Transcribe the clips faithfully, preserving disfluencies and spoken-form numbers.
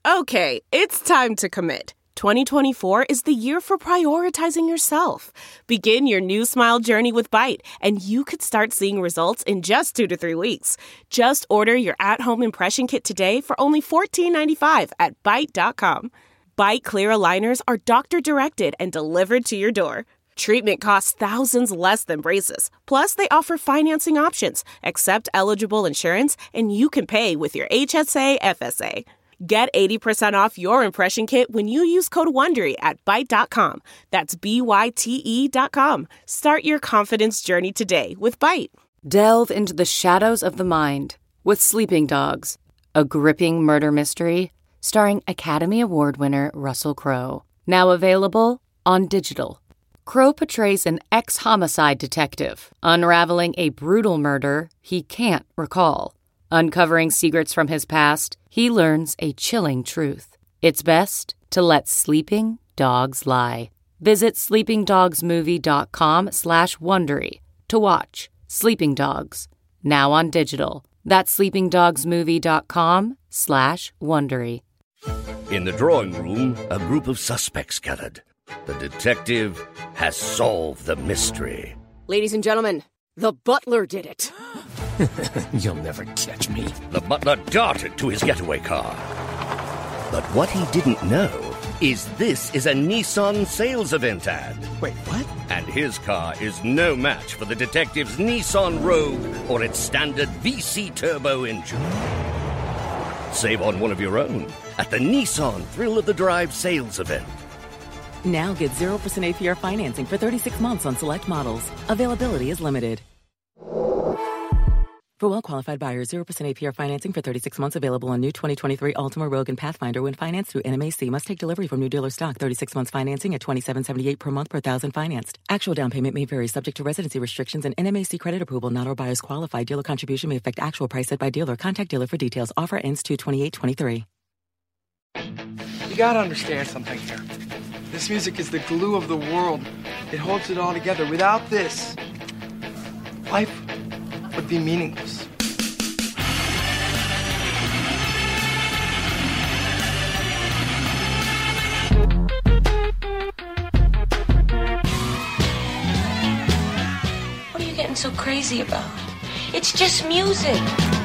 Okay, it's time to commit. twenty twenty-four is the year for prioritizing yourself. Begin your new smile journey with Byte, and you could start seeing results in just two to three weeks. Just order your at-home impression kit today for only fourteen ninety-five at byte dot com. Byte clear aligners are doctor-directed and delivered to your door. Treatment costs thousands less than braces. Plus, they offer financing options, accept eligible insurance, and you can pay with your H S A F S A. Get eighty percent off your impression kit when you use code WONDERY at byte dot com. That's B Y T E dot com. Start your confidence journey today with Byte. Delve into the shadows of the mind with Sleeping Dogs, a gripping murder mystery starring Academy Award winner Russell Crowe. Now available on digital. Crowe portrays an ex-homicide detective unraveling a brutal murder he can't recall. Uncovering secrets from his past, he learns a chilling truth. It's best to let sleeping dogs lie. Visit sleepingdogsmovie.com slash Wondery to watch Sleeping Dogs, now on digital. That's sleepingdogsmovie.com slash Wondery. In the drawing room, a group of suspects gathered. The detective has solved the mystery. Ladies and gentlemen, the butler did it. You'll never catch me. The butler darted to his getaway car. But what he didn't know is this is a Nissan sales event ad. Wait, what? And his car is no match for the detective's Nissan Rogue or its standard V C turbo engine. Save on one of your own at the Nissan Thrill of the Drive sales event. Now get zero percent A P R financing for thirty-six months on select models. Availability is limited. For well-qualified buyers, zero percent A P R financing for thirty-six months available on new twenty twenty-three Altima, Rogue, and Pathfinder when financed through N M A C. Must take delivery from new dealer stock. thirty-six months financing at twenty-seven seventy-eight per month per thousand financed. Actual down payment may vary subject to residency restrictions and N M A C credit approval. Not all buyers qualify. Dealer contribution may affect actual price set by dealer. Contact dealer for details. Offer ends two twenty-eight twenty-three. You gotta understand something here. This music is the glue of the world. It holds it all together. Without this, life would be meaningless. What are you getting so crazy about? It's just music.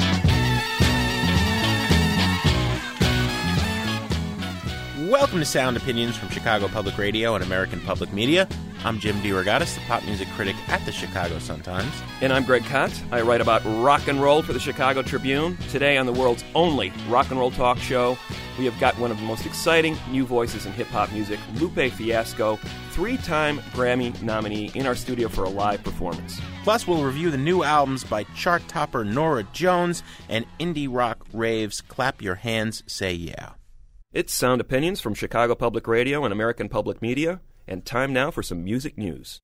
Welcome to Sound Opinions from Chicago Public Radio and American Public Media. I'm Jim DeRogatis, the pop music critic at the Chicago Sun-Times. And I'm Greg Kot. I write about rock and roll for the Chicago Tribune. Today on the world's only rock and roll talk show, we have got one of the most exciting new voices in hip-hop music, Lupe Fiasco, three-time Grammy nominee, in our studio for a live performance. Plus, we'll review the new albums by chart topper Norah Jones and indie rock raves Clap Your Hands, Say Yeah. It's Sound Opinions from Chicago Public Radio and American Public Media, and time now for some music news.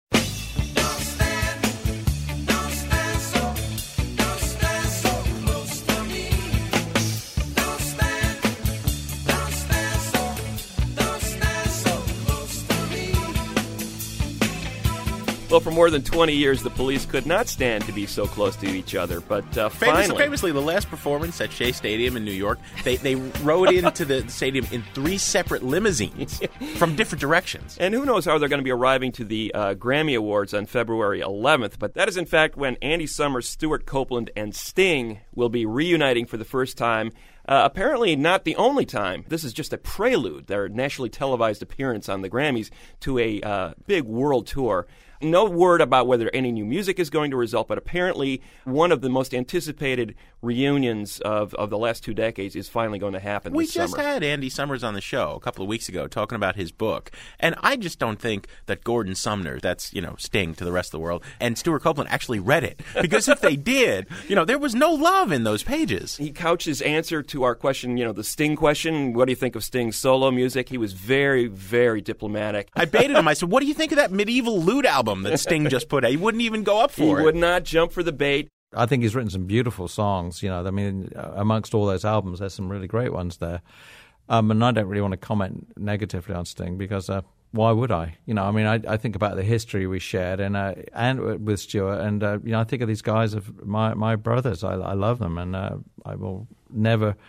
Well, for more than twenty years, the Police could not stand to be so close to each other, but uh, Famous, finally... Famously, the last performance at Shea Stadium in New York, they, they rode into the stadium in three separate limousines from different directions. And who knows how they're going to be arriving to the uh, Grammy Awards on February eleventh, but that is in fact when Andy Summers, Stuart Copeland, and Sting will be reuniting for the first time. Uh, apparently not the only time. This is just a prelude, their nationally televised appearance on the Grammys, to a uh, big world tour. No word about whether any new music is going to result, but apparently one of the most anticipated reunions of, of the last two decades is finally going to happen we this just summer. had Andy Summers on the show a couple of weeks ago talking about his book, and I just don't think that Gordon Sumner, that's, you know, Sting to the rest of the world, and Stuart Copeland actually read it. Because if they did, you know, there was no love in those pages. He couched his answer to our question, you know, the Sting question, what do you think of Sting's solo music? He was very, very diplomatic. I baited him. I said, what do you think of that Medieval Lute album that Sting just put out? He wouldn't even go up for he it. He would not jump for the bait. I think he's written some beautiful songs. You know, I mean, amongst all those albums, there's some really great ones there. Um, and I don't really want to comment negatively on Sting because uh, why would I? You know, I mean, I, I think about the history we shared and uh, and with Stuart, and uh, you know, I think of these guys of my my brothers. I, I love them, and uh, I will never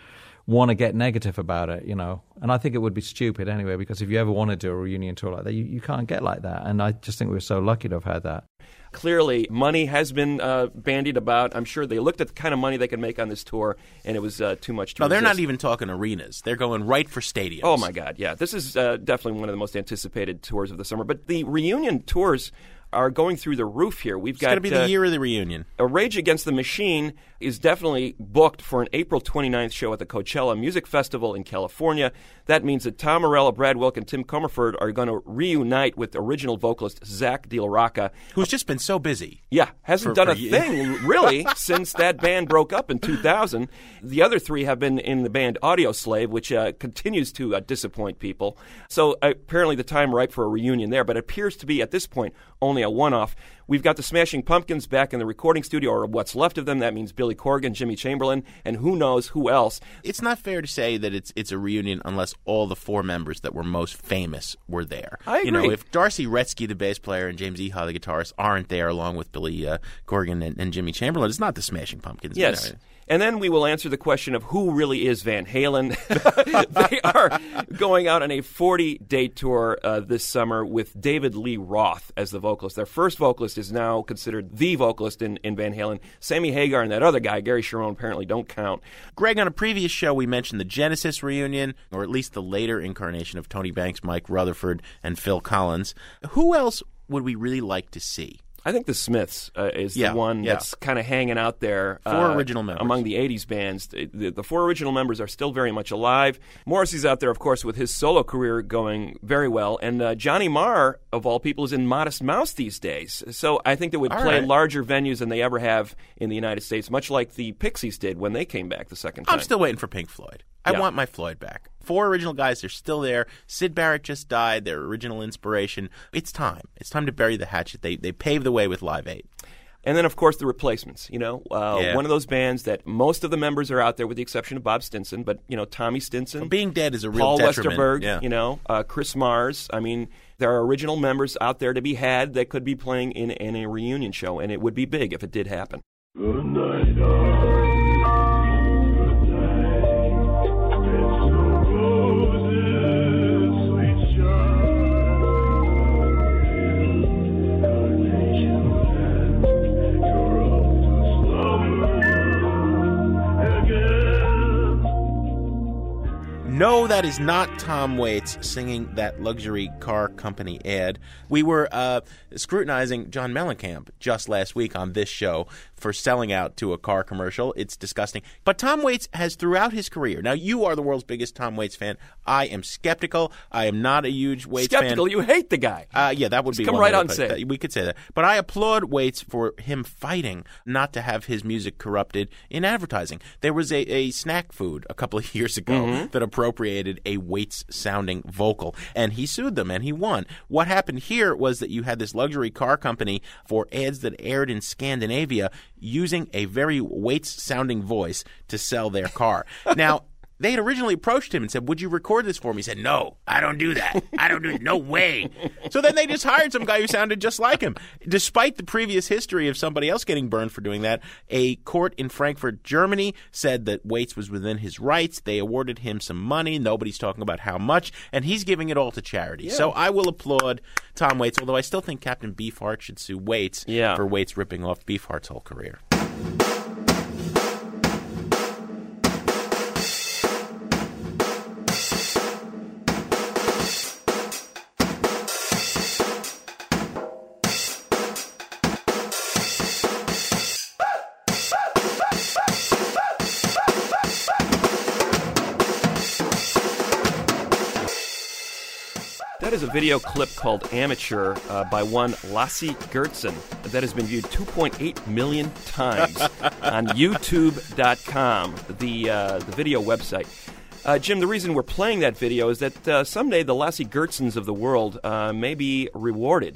want to get negative about it, you know. And I think it would be stupid anyway, because if you ever want to do a reunion tour like that, you, you can't get like that. And I just think we're so lucky to have had that. Clearly, money has been uh, bandied about. I'm sure they looked at the kind of money they could make on this tour, and it was uh, too much to No, resist. they're not even talking arenas. They're going right for stadiums. Oh, my God, yeah. This is uh, definitely one of the most anticipated tours of the summer. But the reunion tours are going through the roof here. We've It's got going to be the uh, year of the reunion. A Rage Against the Machine is definitely booked for an April twenty-ninth show at the Coachella Music Festival in California. That means that Tom Morello, Brad Wilk, and Tim Comerford are going to reunite with original vocalist Zach De La Rocca, who's just been so busy. Yeah, hasn't for, done for a thing, really, since that band broke up in two thousand. The other three have been in the band Audio Slave, which uh, continues to uh, disappoint people. So uh, apparently the time ripe for a reunion there, but it appears to be, at this point, only a one-off. We've got the Smashing Pumpkins back in the recording studio, or what's left of them. That means Billy Corgan, Jimmy Chamberlain, and who knows who else. It's not fair to say that it's it's a reunion unless all the four members that were most famous were there. I agree. You know, if Darcy Retzky, the bass player, and James Iha, the guitarist, aren't there along with Billy uh, Corgan and, and Jimmy Chamberlain, it's not the Smashing Pumpkins. Yes. You know. And then we will answer the question of who really is Van Halen. They are going out on a forty-date tour uh, this summer with David Lee Roth as the vocalist. Their first vocalist is now considered the vocalist in, in Van Halen. Sammy Hagar and that other guy, Gary Cherone, apparently don't count. Greg, on a previous show, we mentioned the Genesis reunion, or at least the later incarnation of Tony Banks, Mike Rutherford, and Phil Collins. Who else would we really like to see? I think the Smiths uh, is yeah, the one yeah. that's kind of hanging out there. Four uh, original members. Among the eighties bands. The, the, the four original members are still very much alive. Morrissey's out there, of course, with his solo career going very well. And uh, Johnny Marr, of all people, is in Modest Mouse these days. So I think they would all play right. larger venues than they ever have in the United States, much like the Pixies did when they came back the second time. I'm still waiting for Pink Floyd. I Yeah. want my Floyd back. Four original guys, they're still there. Sid Barrett just died, their original inspiration. It's time. It's time to bury the hatchet. They they paved the way with Live Aid. And then, of course, the Replacements. You know, uh, Yeah. one of those bands that most of the members are out there, with the exception of Bob Stinson. But you know, Tommy Stinson, Well, being dead is a real Paul detriment. Westerberg, Yeah. you know, uh, Chris Mars. I mean, there are original members out there to be had that could be playing in, in a reunion show, and it would be big if it did happen. Good night, darling. Good night. It's the roses, sweet No, that is not Tom Waits singing that luxury car company ad. We were uh, scrutinizing John Mellencamp just last week on this show for selling out to a car commercial. It's disgusting. But Tom Waits has, throughout his career, now you are the world's biggest Tom Waits fan. I am skeptical. I am not a huge Waits Skeptical? fan. You hate the guy. Uh, yeah, that would Just be come one right way to out and put say it. it. We could say that. But I applaud Waits for him fighting not to have his music corrupted in advertising. There was a, a snack food a couple of years ago Mm-hmm. that appropriated a Waits-sounding vocal, and he sued them, and he won. What happened here was that you had this luxury car company for ads that aired in Scandinavia using a very Waits-sounding voice to sell their car. Now, they had originally approached him and said, would you record this for me? He said, no, I don't do that. I don't do it. No way. So then they just hired some guy who sounded just like him. Despite the previous history of somebody else getting burned for doing that, a court in Frankfurt, Germany said that Waits was within his rights. They awarded him some money. Nobody's talking about how much. And he's giving it all to charity. Yeah. So I will applaud Tom Waits, although I still think Captain Beefheart should sue Waits Yeah. for Waits ripping off Beefheart's whole career. That is a video clip called Amateur uh, by one Lassie Gertzen that has been viewed two point eight million times on YouTube dot com, the, uh, the video website. Uh, Jim, the reason we're playing that video is that uh, someday the Lassie Gertzens of the world uh, may be rewarded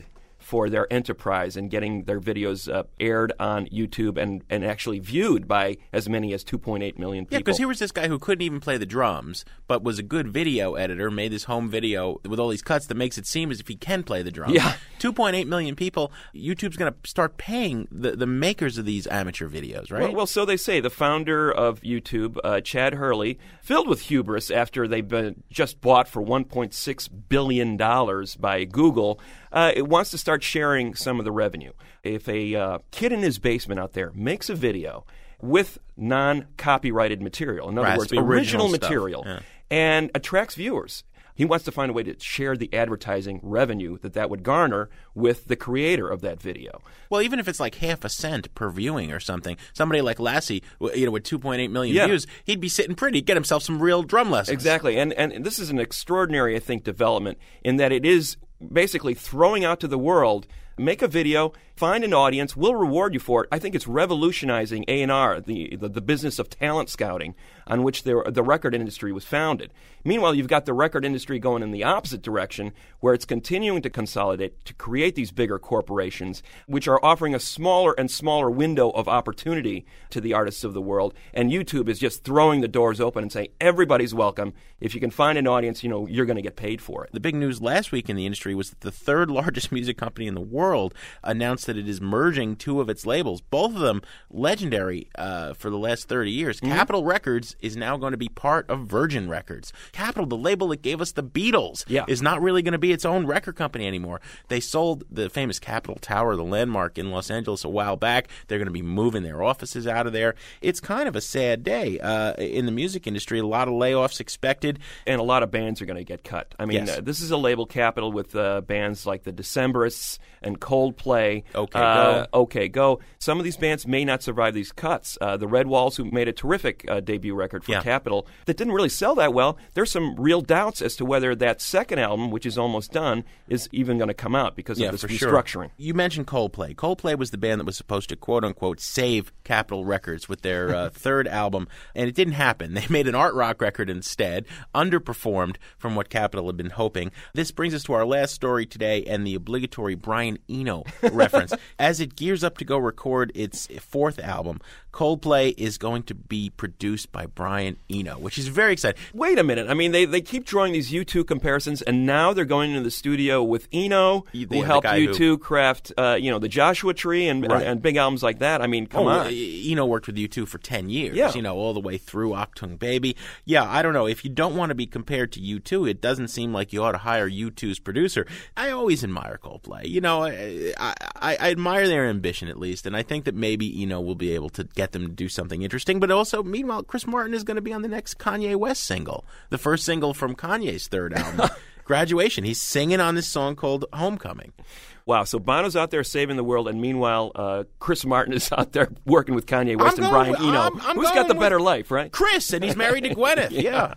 for their enterprise and getting their videos uh, aired on YouTube and, and actually viewed by as many as two point eight million people. Yeah, because here was this guy who couldn't even play the drums, but was a good video editor, made this home video with all these cuts that makes it seem as if he can play the drums. Yeah. two point eight million people. YouTube's going to start paying the, the makers of these amateur videos, right? Well, well, so they say. The founder of YouTube, uh, Chad Hurley, filled with hubris after they've been just bought for one point six billion dollars by Google, uh, it wants to start sharing some of the revenue. If a uh, kid in his basement out there makes a video with non-copyrighted material, in other Right, words, original original stuff. material, Yeah. and attracts viewers, he wants to find a way to share the advertising revenue that that would garner with the creator of that video. Well, even if it's like half a cent per viewing or something, somebody like Lassie, you know, with two point eight million Yeah. views, he'd be sitting pretty, get himself some real drum lessons. Exactly. And, and this is an extraordinary, I think, development in that it is basically throwing out to the world, make a video, find an audience, we'll reward you for it. I think it's revolutionizing A and R, the, the the business of talent scouting, on which the, the record industry was founded. Meanwhile, you've got the record industry going in the opposite direction, where it's continuing to consolidate to create these bigger corporations, which are offering a smaller and smaller window of opportunity to the artists of the world. And YouTube is just throwing the doors open and saying, everybody's welcome. If you can find an audience, you know, you're going to get paid for it. The big news last week in the industry was that the third largest music company in the world announced that it is merging two of its labels, both of them legendary uh, for the last thirty years. Mm-hmm. Capitol Records is now going to be part of Virgin Records. Capitol, the label that gave us the Beatles, yeah. is not really going to be its own record company anymore. They sold the famous Capitol Tower, the landmark in Los Angeles, a while back. They're going to be moving their offices out of there. It's kind of a sad day uh, in the music industry. A lot of layoffs expected. And a lot of bands are going to get cut. I mean, Yes. uh, this is a label, Capitol, with uh, bands like the Decemberists and Coldplay. OK uh, Go. OK Go. Some of these bands may not survive these cuts. Uh, the Red Walls, who made a terrific uh, debut record for Yeah. Capitol, that didn't really sell that well. There's some real doubts as to whether that second album, which is almost done, is even going to come out because Yeah, of this for restructuring. Sure. You mentioned Coldplay. Coldplay was the band that was supposed to, quote-unquote, save Capitol Records with their uh, third album, and it didn't happen. They made an art rock record instead, underperformed from what Capitol had been hoping. This brings us to our last story today and the obligatory Brian Eno reference. As it gears up to go record its fourth album, Coldplay is going to be produced by Brian Eno, which is very exciting. Wait a minute. I mean, they, they keep drawing these U two comparisons, and now they're going into the studio with Eno, The- who the helped guy U two who- craft, uh, you know, the Joshua Tree and, Right. and and big albums like that. I mean, come oh, on. uh, Eno worked with U two for ten years, Yeah. you know, all the way through Achtung Baby. Yeah, I don't know. If you don't want to be compared to U two, it doesn't seem like you ought to hire U two's producer. I always admire Coldplay. You know, I, I, I admire their ambition, at least, and I think that maybe Eno will be able to get them to do something interesting. But also, meanwhile, Chris Martin is going to be on the next Kanye West single, the first single from Kanye's third album, Graduation. He's singing on this song called Homecoming. Wow, so Bono's out there saving the world, and meanwhile, uh, Chris Martin is out there working with Kanye West I'm and going Brian with- Eno. I'm- I'm Who's got going the with better life, right? Chris, and he's married to Gwyneth. Yeah.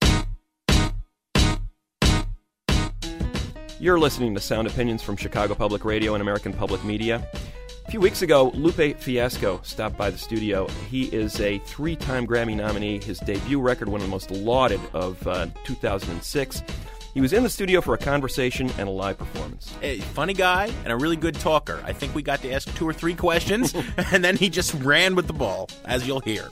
You're listening to Sound Opinions from Chicago Public Radio and American Public Media. A few weeks ago, Lupe Fiasco stopped by the studio. He is a three-time Grammy nominee. His debut record, one of the most lauded of uh, two thousand six. He was in the studio for a conversation and a live performance. A funny guy and a really good talker. I think we got to ask two or three questions, and then he just ran with the ball, as you'll hear.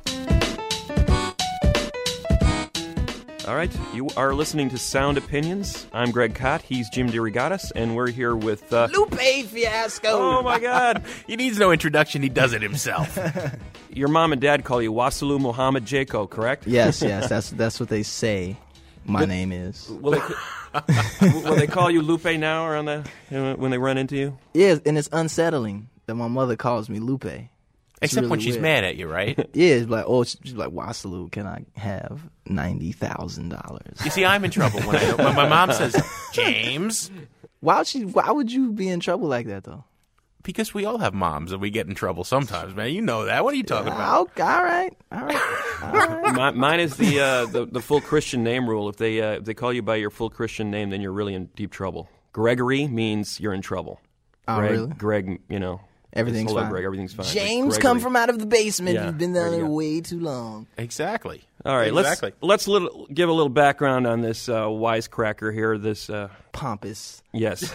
All right, you are listening to Sound Opinions. I'm Greg Kot. He's Jim DeRogatis, and we're here with... Uh, Lupe Fiasco! Oh, my God. He needs no introduction. He does it himself. Your mom and dad call you Wasalu Muhammad Jaco, correct? Yes, yes, that's that's what they say my name is. Will they, will they call you Lupe now around the, when they run into you? Yeah, and it's unsettling that my mother calls me Lupe. It's Except when really she's weird. mad at you, right? Yeah, it's like, oh, she's like, Wasalu, can I have ninety thousand dollars? You see, I'm in trouble when, I, when my mom says, James. Why would she? Why would you be in trouble like that, though? Because we all have moms and we get in trouble sometimes, man. You know that. What are you talking about? Okay, all right, all right. All right. My, mine is the, uh, the the full Christian name rule. If they uh, if they call you by your full Christian name, then you're really in deep trouble. Gregory means you're in trouble. Oh, Greg, really? Greg, you know, Everything's Hello, fine. Greg. Everything's fine. James, Gregory. come from out of the basement. Yeah, You've been there down you there go. way too long. Exactly. All right, exactly. let's let's little, give a little background on this uh, wisecracker here. This uh, pompous. Yes.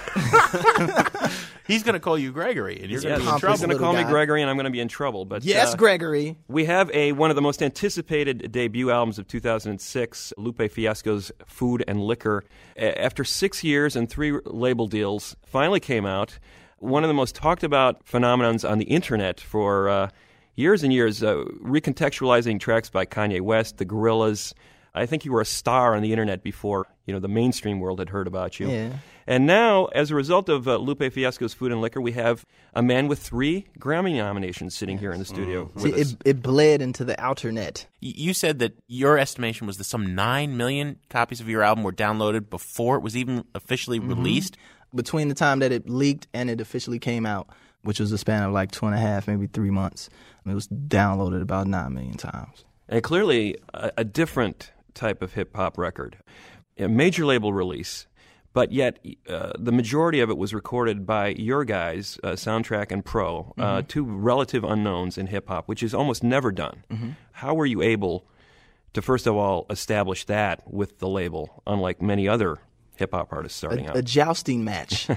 He's going to call you Gregory, and you're going to be in He's trouble. going to call guy. me Gregory, and I'm going to be in trouble. But Yes, uh, Gregory. We have a one of the most anticipated debut albums of two thousand six, Lupe Fiasco's Food and Liquor. A- After six years and three label deals, finally came out. One of the most talked about phenomenons on the internet for uh, years and years, uh, recontextualizing tracks by Kanye West, the Gorillaz. I think you were a star on the internet before, you know, the mainstream world had heard about you. Yeah. And now, as a result of uh, Lupe Fiasco's Food and Liquor, we have a man with three Grammy nominations sitting here in the studio See, with us. it, it bled into the outer net. Y- You said that your estimation was that some nine million copies of your album were downloaded before it was even officially Mm-hmm. released. Between the time that it leaked and it officially came out, which was a span of like two and a half, maybe three months, it was downloaded about nine million times. And clearly a, a different type of hip-hop record. A major label release, but yet uh, the majority of it was recorded by your guys, uh, Soundtrack and Pro, uh, Mm-hmm. two relative unknowns in hip-hop, which is almost never done. Mm-hmm. How were you able to, first of all, establish that with the label, unlike many other hip-hop artists starting a, out? a jousting match.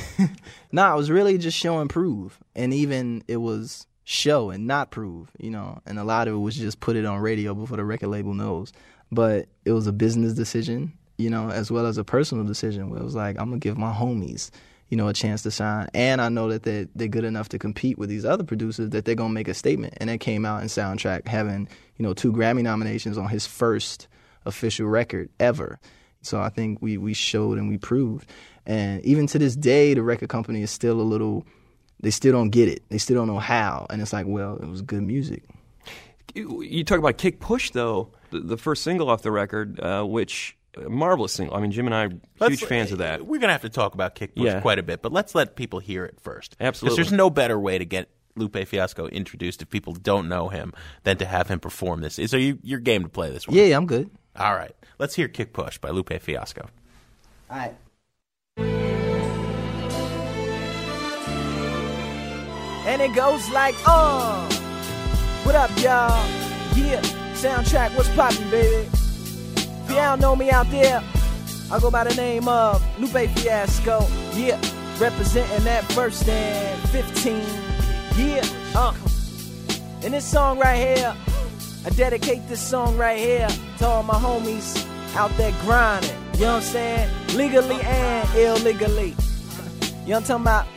No, I was really just show and prove. And even it was show and not prove, you know. And a lot of it was just put it on radio before the record label knows. But it was a business decision, you know, as well as a personal decision where it was like, I'm going to give my homies, you know, a chance to shine. And I know that they're, they're good enough to compete with these other producers that they're going to make a statement. And that came out in Soundtrack having, you know, two Grammy nominations on his first official record ever. So I think we, we showed and we proved. And even to this day, the record company is still a little, they still don't get it. They still don't know how. And it's like, well, it was good music. You, you talk about Kick Push, though, the, the first single off the record, uh, which, a marvelous single. I mean, Jim and I are Let's- huge fans of that. We're going to have to talk about Kick Push Yeah. quite a bit, but let's let people hear it first. Absolutely. Because there's no better way to get Lupe Fiasco introduced if people don't know him than to have him perform this. So you, you're game to play this one? Yeah, I'm good. All right. Let's hear Kick Push by Lupe Fiasco. All right. And it goes like, uh, what up, y'all? Yeah, Soundtrack, what's poppin', baby? If y'all know me out there, I go by the name of Lupe Fiasco. Yeah, representing that first and fifteen. Yeah, uh. And this song right here, I dedicate this song right here to all my homies out there grinding. You know what I'm saying? Legally and illegally. You know what I'm talking about?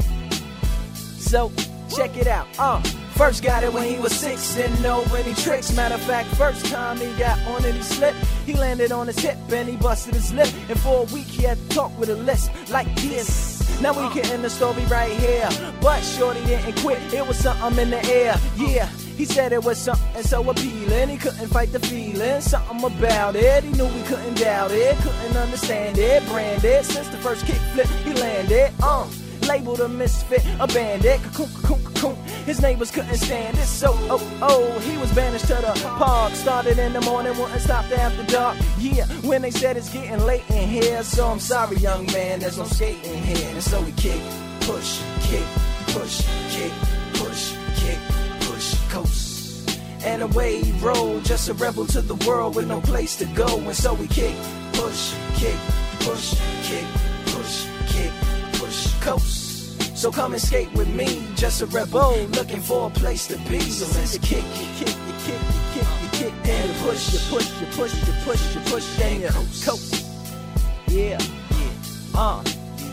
So, check it out. Uh, first got it when he was six, didn't know any tricks. Matter of fact, first time he got on it, he slipped. He landed on his hip and he busted his lip. And for a week he had to talk with a lisp like this. Now we can end the story right here. But shorty didn't quit, it was something in the air. Yeah, he said it was something so appealing. He couldn't fight the feeling, something about it. He knew we couldn't doubt it, couldn't understand it. Branded, since the first kick flip, he landed. Uh, labeled a misfit, a bandit. Cocoon, cocoon, cocoon. His neighbors couldn't stand it, so oh oh, he was banished to the park. Started in the morning, wouldn't stop after dark. Yeah, when they said it's getting late in here, so I'm sorry, young man, there's no skating here. And so we kick, push, kick, push, kick, push, kick, push, coast. And away he rolled, just a rebel to the world with no place to go. And so we kick, push, kick, push, kick, push, kick, push, coast. So come and skate with me, just a rebel looking for a place to be. So let's kick, you kick, you kick, you kick, you kick, and you push, you push, you push, you push, you push, and you coast. Yeah, yeah, uh.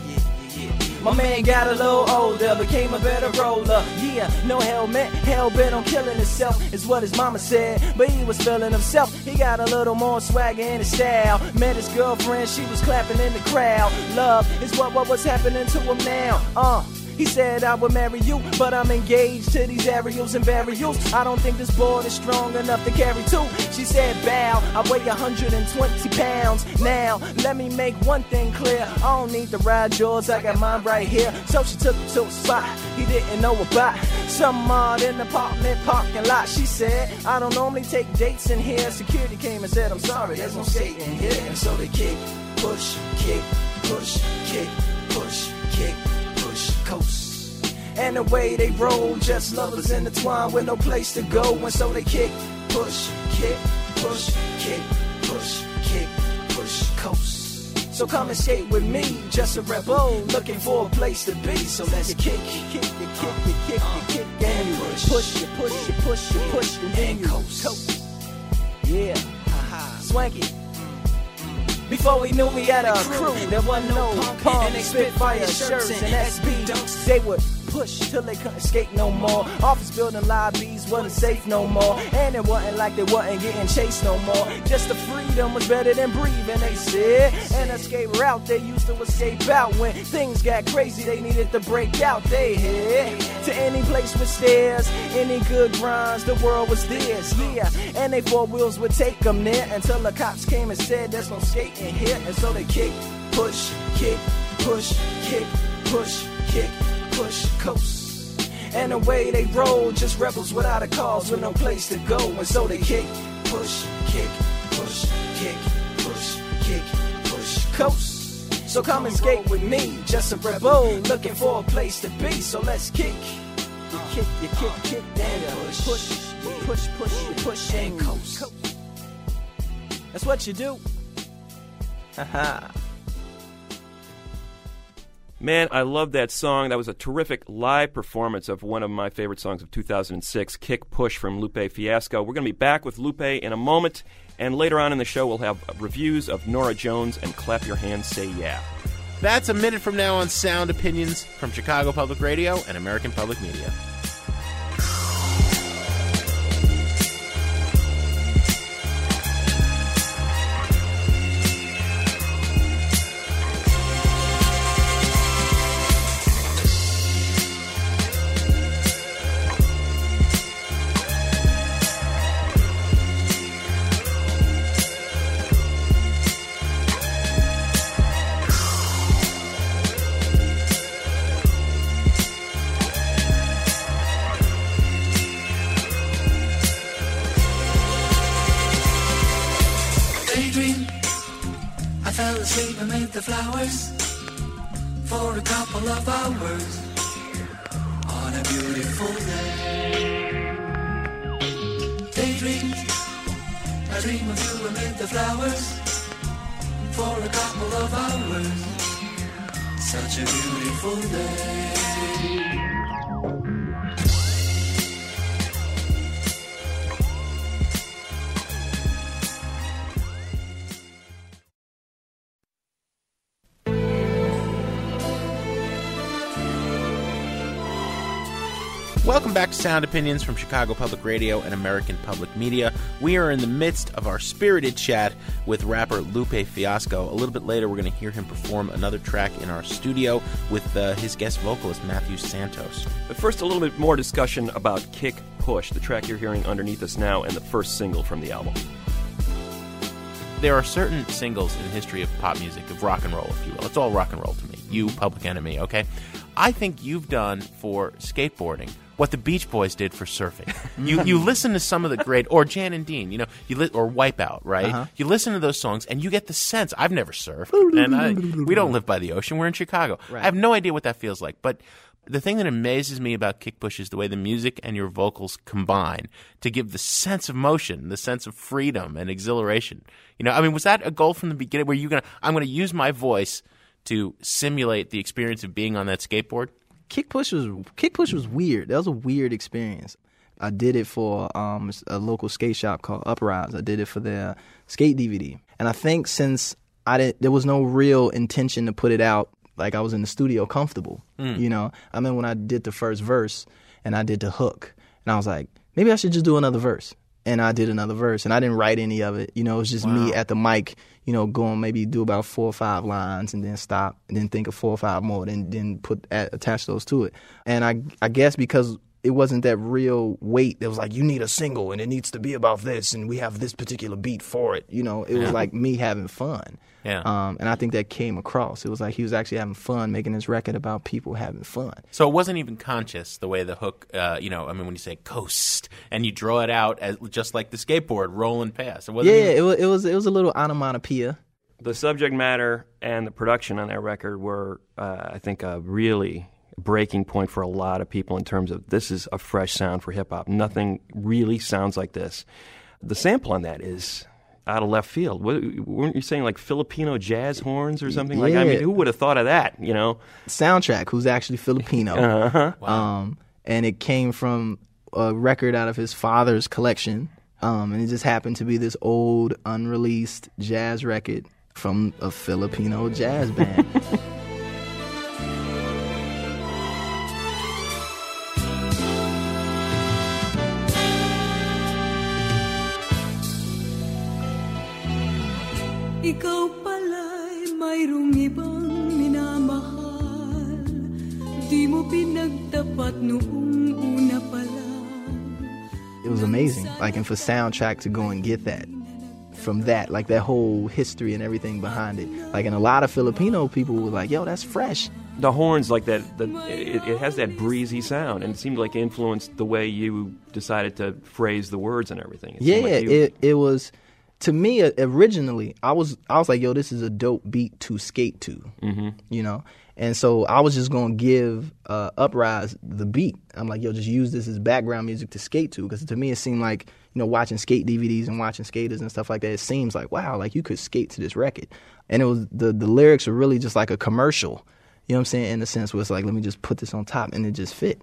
My man got a little older, became a better roller. Yeah, no helmet, hell bent on killing himself, is what his mama said. But he was feeling himself, he got a little more swagger in his style. Met his girlfriend, she was clapping in the crowd. Love is what, what was happening to him now. Uh. He said I would marry you, but I'm engaged to these aerials and burials. I don't think this board is strong enough to carry two. She said bow, I weigh one hundred twenty pounds. Now, let me make one thing clear. I don't need to ride yours, I got mine right here. So she took him to a spot he didn't know about. Some odd in the apartment parking lot. She said, I don't normally take dates in here. Security came and said, I'm sorry, there's no skating in here. And so they kick, push, kick, push, kick, push, kick, push, coast. And the way they roll, just lovers intertwined with no place to go. And so they kick, push, kick, push, kick, push, kick, push, coast. So come and skate with me, just a rebel, looking for a place to be. So let's kick, you kick, you kick, you kick, you kick, and you push, push, you push, you push, you push, and then you coast. Yeah, swanky. Before we knew we had a crew, there wasn't no pom-pom, and they Spitfire shirts and S B. They would push till they couldn't skate no more. Office building lobbies wasn't safe no more, and it wasn't like they wasn't getting chased no more. Just the freedom was better than breathing, they said. And escape route they used to escape out when things got crazy. They needed to break out. They head to any place with stairs, any good grinds. The world was theirs, yeah. And they four wheels would take them there until the cops came and said there's no skating here. And so they kick, push, kick, push, kick, push, kick, push, coast. And the way they roll, just rebels without a cause, with no place to go. And so they kick, push, kick, push, kick, push, kick, push, coast. So come and skate with me, just a rebel, looking for a place to be. So let's kick. You kick, you kick, kick, and push, push, you push, push, you push, and coast. That's what you do. Haha. Man, I love that song. That was a terrific live performance of one of my favorite songs of two thousand six, Kick Push from Lupe Fiasco. We're going to be back with Lupe in a moment, and later on in the show we'll have reviews of Norah Jones and Clap Your Hands, Say Yeah. That's a minute from now on Sound Opinions from Chicago Public Radio and American Public Media. The flowers for a couple of hours on a beautiful day. Daydream, I dream of you amid the flowers for a couple of hours. Such a beautiful day. Welcome back to Sound Opinions from Chicago Public Radio and American Public Media. We are in the midst of our spirited chat with rapper Lupe Fiasco. A little bit later, we're going to hear him perform another track in our studio with uh, his guest vocalist, Matthew Santos. But first, a little bit more discussion about Kick Push, the track you're hearing underneath us now, and the first single from the album. There are certain singles in the history of pop music, of rock and roll, if you will. It's all rock and roll to me. You, Public Enemy, okay? I think you've done for skateboarding what the Beach Boys did for surfing. You you listen to some of the great, or Jan and Dean, you know, you li- or Wipeout, right? Uh-huh. You listen to those songs and you get the sense. I've never surfed, and I, we don't live by the ocean. We're in Chicago. Right. I have no idea what that feels like. But the thing that amazes me about Kick Push is the way the music and your vocals combine to give the sense of motion, the sense of freedom and exhilaration. You know, I mean, was that a goal from the beginning? Were you gonna? I'm going to use my voice to simulate the experience of being on that skateboard? Kick Push was Kick Push was weird. That was a weird experience. I did it for um, a local skate shop called Uprise. I did it for their skate D V D. And I think since I didn't, there was no real intention to put it out, like I was in the studio comfortable. Mm. You know, I mean, when I did the first verse and I did the hook, and I was like, maybe I should just do another verse. And I did another verse, and I didn't write any of it. You know, it was just wow. me at the mic, you know, going maybe do about four or five lines and then stop and then think of four or five more, then then put add, attach those to it. And I I guess because it wasn't that real weight, it was like, you need a single and it needs to be about this and we have this particular beat for it. You know, it yeah. was like me having fun. Yeah. Um, and I think that came across. It was like he was actually having fun making this record about people having fun. So it wasn't even conscious the way the hook, uh, you know, I mean, when you say coast and you draw it out as just like the skateboard rolling past. It wasn't yeah, even... it was, it was it was a little onomatopoeia. The subject matter and the production on that record were, uh, I think, uh, really breaking point for a lot of people in terms of this is a fresh sound for hip-hop. Nothing really sounds like this. The sample on that is out of left field. What, weren't you saying like Filipino jazz horns or something? Yeah. Like, I mean, who would have thought of that, you know? Soundtrack, who's actually Filipino. Uh-huh. Wow. Um, and it came from a record out of his father's collection. Um, and it just happened to be this old, unreleased jazz record from a Filipino jazz band. Ikaw pala'y mayroong ibang minamahal. Di mo pinagtapat noong una pa lang. It was amazing. Like, and for Soundtrack to go and get that from that, like that whole history and everything behind it. Like, and a lot of Filipino people were like, yo, that's fresh. The horns, like that, the, it, it has that breezy sound, and it seemed like it influenced the way you decided to phrase the words and everything. It yeah, like you... it it was, to me, originally, I was I was like, yo, this is a dope beat to skate to, mm-hmm. you know? And so I was just going to give uh, Uprise the beat. I'm like, yo, just use this as background music to skate to. Because to me, it seemed like, you know, watching skate D V Ds and watching skaters and stuff like that, it seems like, wow, like you could skate to this record. And it was, the, the lyrics were really just like a commercial, you know what I'm saying, in the sense where it's like, let me just put this on top, and it just fit.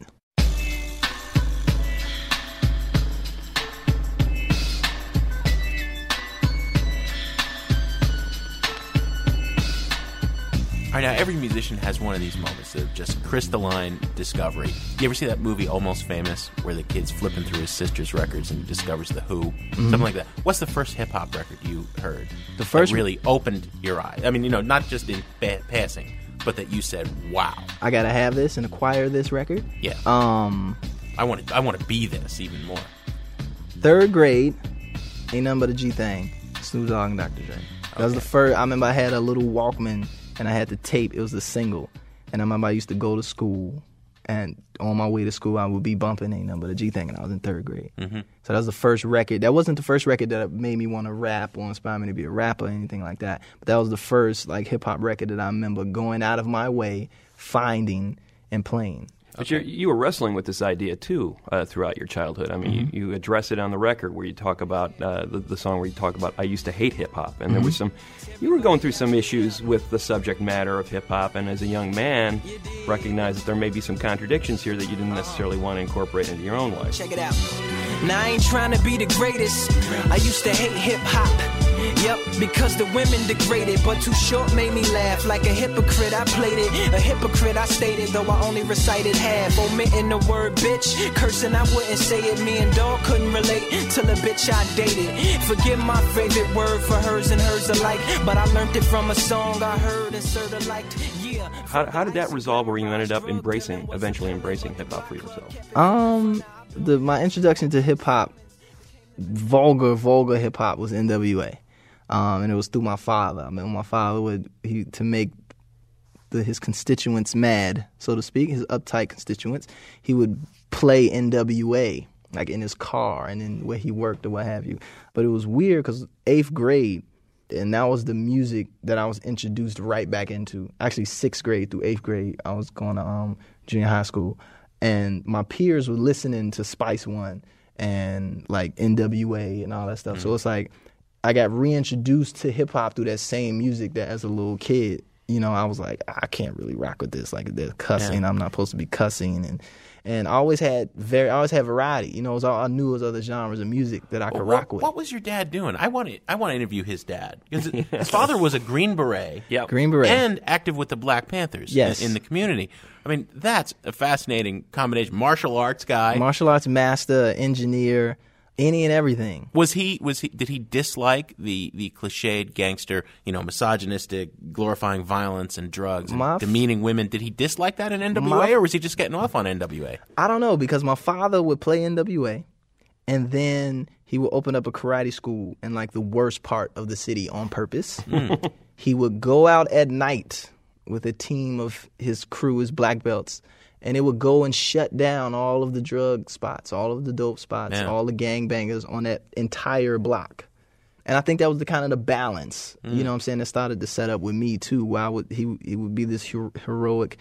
All right, now every musician has one of these moments of just crystalline discovery. You ever see that movie Almost Famous, where the kid's flipping through his sister's records and he discovers The Who? Mm-hmm. Something like that. What's the first hip-hop record you heard the first that really opened your eyes? I mean, you know, not just in ba- passing, but that you said, wow. I got to have this and acquire this record? Yeah. Um, I want to I want to be this even more. Third grade, Ain't Nothing But a G Thing, Snoop Dogg and Doctor Dre. That okay. was the first. I remember I had a little Walkman, and I had the tape. It was the single. And I remember I used to go to school, and on my way to school, I would be bumping Ain't Nothing But a G Thing, and I was in third grade. Mm-hmm. So that was the first record. That wasn't the first record that made me want to rap or inspire me to be a rapper or anything like that. But that was the first like hip-hop record that I remember going out of my way, finding, and playing. But okay. you you were wrestling with this idea, too, uh, throughout your childhood. I mean, mm-hmm. you, you address it on the record where you talk about, uh, the, the song where you talk about, I used to hate hip-hop. And mm-hmm. there was some, you were going through some issues with the subject matter of hip-hop, and as a young man, recognized that there may be some contradictions here that you didn't necessarily want to incorporate into your own life. Check it out. Now, I ain't trying to be the greatest. I used to hate hip-hop. Yep, because the women degraded, but Too Short made me laugh. Like a hypocrite, I played it. A hypocrite, I stated, though I only recited half. Omitting the word bitch, cursing, I wouldn't say it. Me and dog couldn't relate till the bitch I dated. Forget my favorite word for hers and hers alike, but I learned it from a song I heard and sorta liked. Yeah. How, how did that resolve where you ended up embracing, eventually embracing hip-hop for yourself? Um, the my introduction to hip-hop, vulgar, vulgar hip-hop was N W A. Um, and it was through my father. I mean, my father would, he to make the, his constituents mad, so to speak, his uptight constituents, he would play N W A, like in his car and in where he worked or what have you. But it was weird because eighth grade, and that was the music that I was introduced right back into. Actually, sixth grade through eighth grade, I was going to um, junior high school, and my peers were listening to Spice One and like N W A and all that stuff. Mm-hmm. So it's like, I got reintroduced to hip-hop through that same music that as a little kid, you know, I was like, I can't really rock with this. Like, there's cussing. Yeah. I'm not supposed to be cussing. And and I always had very, I always had variety. You know, it was all, I knew it was other genres of music that I could well, rock with. What was your dad doing? I want to, I want to interview his dad. Because his father was a Green Beret. Yep. Green Beret. And active with the Black Panthers yes. in, in the community. I mean, that's a fascinating combination. Martial arts guy. Martial arts master, engineer. Any and everything. Was he? Was he? Did he dislike the the cliched gangster, you know, misogynistic, glorifying violence and drugs, and my, demeaning women? Did he dislike that in N W A, my, or was he just getting off on N W A? I don't know, because my father would play N W A, and then he would open up a karate school in like the worst part of the city on purpose. Mm. He would go out at night with a team of his crew, his black belts. And it would go and shut down all of the drug spots, all of the dope spots, yeah. all the gangbangers on that entire block. And I think that was the kind of the balance, mm. you know what I'm saying, that started to set up with me, too, where I would, he, he would be this her- heroic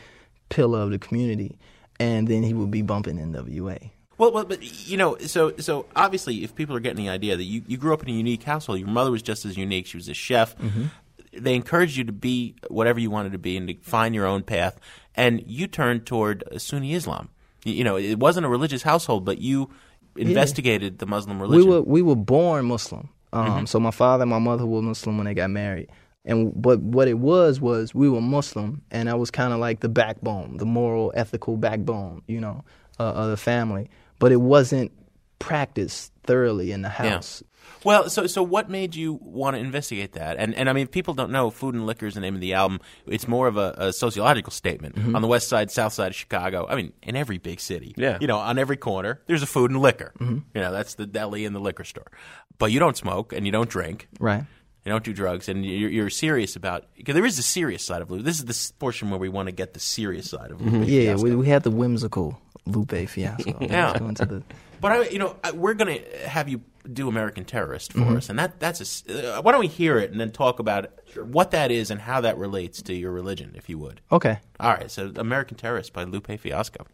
pillar of the community, and then he would be bumping N W A. Well, well, but you know, so so obviously, if people are getting the idea that you, you grew up in a unique household, your mother was just as unique. She was a chef. Mm-hmm. They encouraged you to be whatever you wanted to be and to find your own path. And you turned toward Sunni Islam. You, you know, it wasn't a religious household, but you investigated yeah. the Muslim religion. We were we were born Muslim. Um, mm-hmm. So my father and my mother were Muslim when they got married. And but what it was was we were Muslim, and I was kind of like the backbone, the moral, ethical backbone, you know, uh, of the family. But it wasn't practiced thoroughly in the house. Yeah. Well, so so what made you want to investigate that? And and I mean, if people don't know, Food and Liquor is the name of the album. It's more of a, a sociological statement. Mm-hmm. On the west side, south side of Chicago, I mean, in every big city, yeah. you know, on every corner, there's a Food and Liquor. Mm-hmm. You know, that's the deli and the liquor store. But you don't smoke and you don't drink. Right. You don't do drugs, and you're, you're serious about – because there is a serious side of Lupe. This is the portion where we want to get the serious side of Lupe mm-hmm. Yeah, Fiasco. we, we had the whimsical Lupe Fiasco. Yeah. Let's go into the... But, I, you know, we're going to have you do American Terrorist for mm-hmm. us, and that that's a – uh, why don't we hear it and then talk about what that is and how that relates to your religion, if you would. Okay. All right, so American Terrorist by Lupe Fiasco.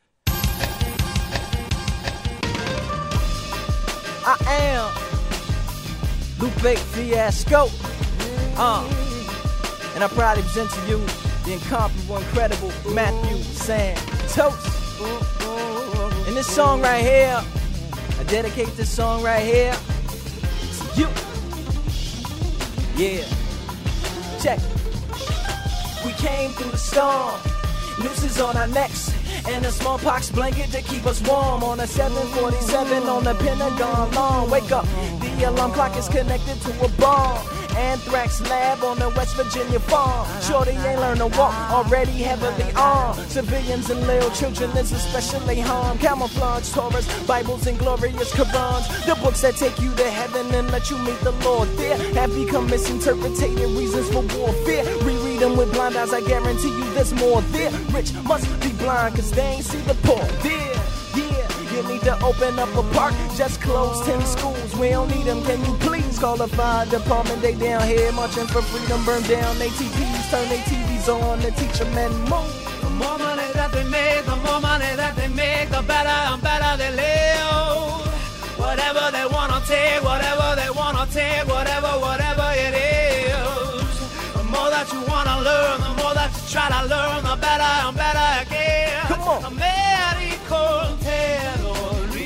I am Lupe Fiasco, uh, and I proudly present to you the incomparable, incredible Matthew Santos. And this song right here, I dedicate this song right here to you. Yeah, check it. We came through the storm, nooses on our necks, and a smallpox blanket to keep us warm. On a seven forty-seven on the Pentagon lawn. Wake up, the alarm clock is connected to a bomb. Anthrax lab on the West Virginia farm. Shorty ain't learned to walk, already heavily armed. Civilians and little children is especially harmed. Camouflage Taurus, Bibles and glorious Qurans. The books that take you to heaven and let you meet the Lord there have become misinterpreted reasons for warfare. Reread them with blind eyes, I guarantee you there's more there. Rich must be blind cause they ain't see the poor there. Yeah, you need to open up a park. Just close ten schools, we don't need them. Can you please call the fire department? They down here marching for freedom. Burn down A T Ps, turn their T Vs on to teach them and move. The more money that they make, the more money that they make, the better and better they live. Whatever they wanna take, whatever they wanna take, whatever, whatever it is. The more that you wanna learn, the more that you try to learn, the better and better it gets. Come on. American Terrorist.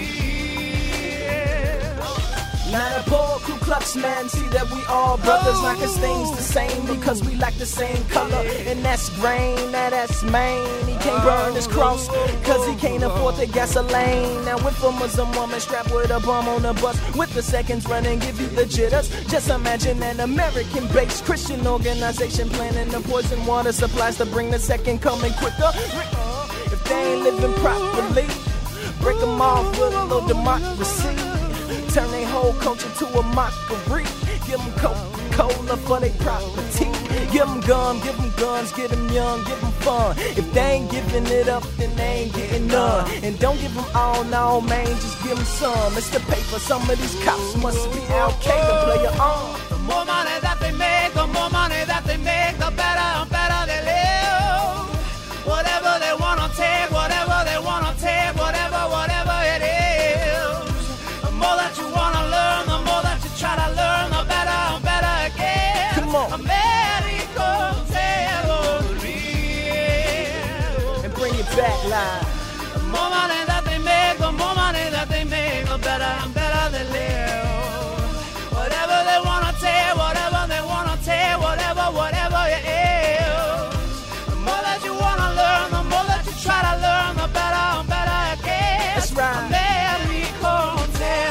Not a poor Ku Klux man, see that we all brothers, like his things the same because we like the same color. And that's grain, now that's Maine. He can't burn his cross cause he can't afford the gasoline. Now if a Muslim woman strapped with a bomb on the bus with the seconds running give you the jitters, just imagine an American-based Christian organization planning the poison water supplies to bring the second coming quicker. If they ain't living properly, break them off with a little democracy. Turn their whole culture to a mockery. Give them Coca-Cola for their property. Give them gum, give them guns, get them young, give them fun. If they ain't giving it up, then they ain't getting none. And don't give them all, no, man, just give them some. It's the paper, some of these cops must be Al-Qaeda, player on. The more money that they make, the more money that they make, the better and better they live. Whatever they wanna take, whatever they wanna take, whatever, whatever it is. The more that you wanna learn, the more that you try to learn, the better and better it gets. Come on. American Terrorist. And bring it back live. The more money that they make, the more money that they make, the better and better they live. Whatever they wanna take, whatever they wanna take, whatever, whatever it is. The more that you wanna learn, the more that you try to learn, the better and better it gets. That's right. American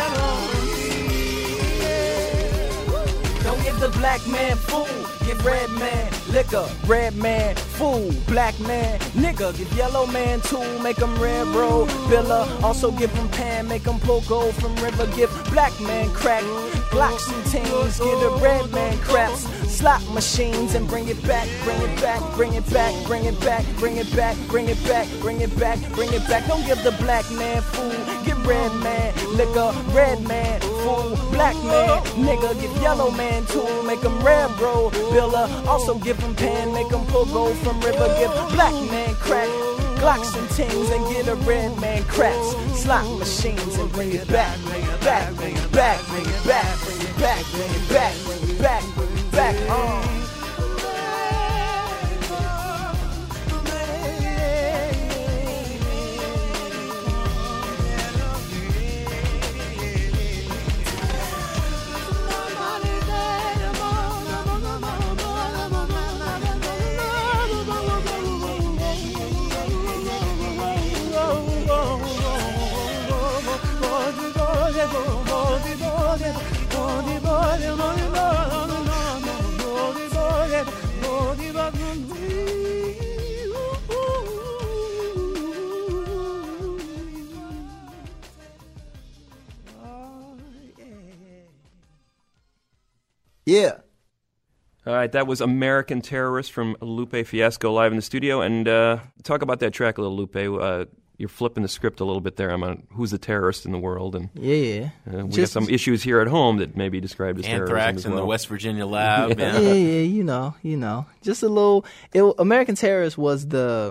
Terrorist. Don't give the black man food, give red man liquor, red man food, black man nigga, give yellow man tool, make them railroad biller, also give them pan, make them pull gold from river, give black man crack, blocks and teens, give the red man craps, slot machines and bring it back, bring it back, bring it back, bring it back, bring it back, bring it back, bring it back, bring it back, don't give the black man food, give red man, liquor, red man, fool, black man, nigga, give yellow man tool, make him red bro, biller, also give him pen, make him pull gold from river, give black man crack, Glocks and tings, and get a red man craps, slot machines, and bring it back, bring it back, bring it back, bring it back, bring it back, bring it back, bring it back, bring it back, uh. Yeah. All right, that was American Terrorist from Lupe Fiasco live in the studio. And uh, talk about that track a little, Lupe. Uh, you're flipping the script a little bit there. I'm on who's the terrorist in the world. And Yeah, yeah. uh, we Just- have some issues here at home that may be described as terrorism Anthrax as in well. the West Virginia lab. yeah, Yeah. yeah, you know, you know, just a little. It, American Terrorist was the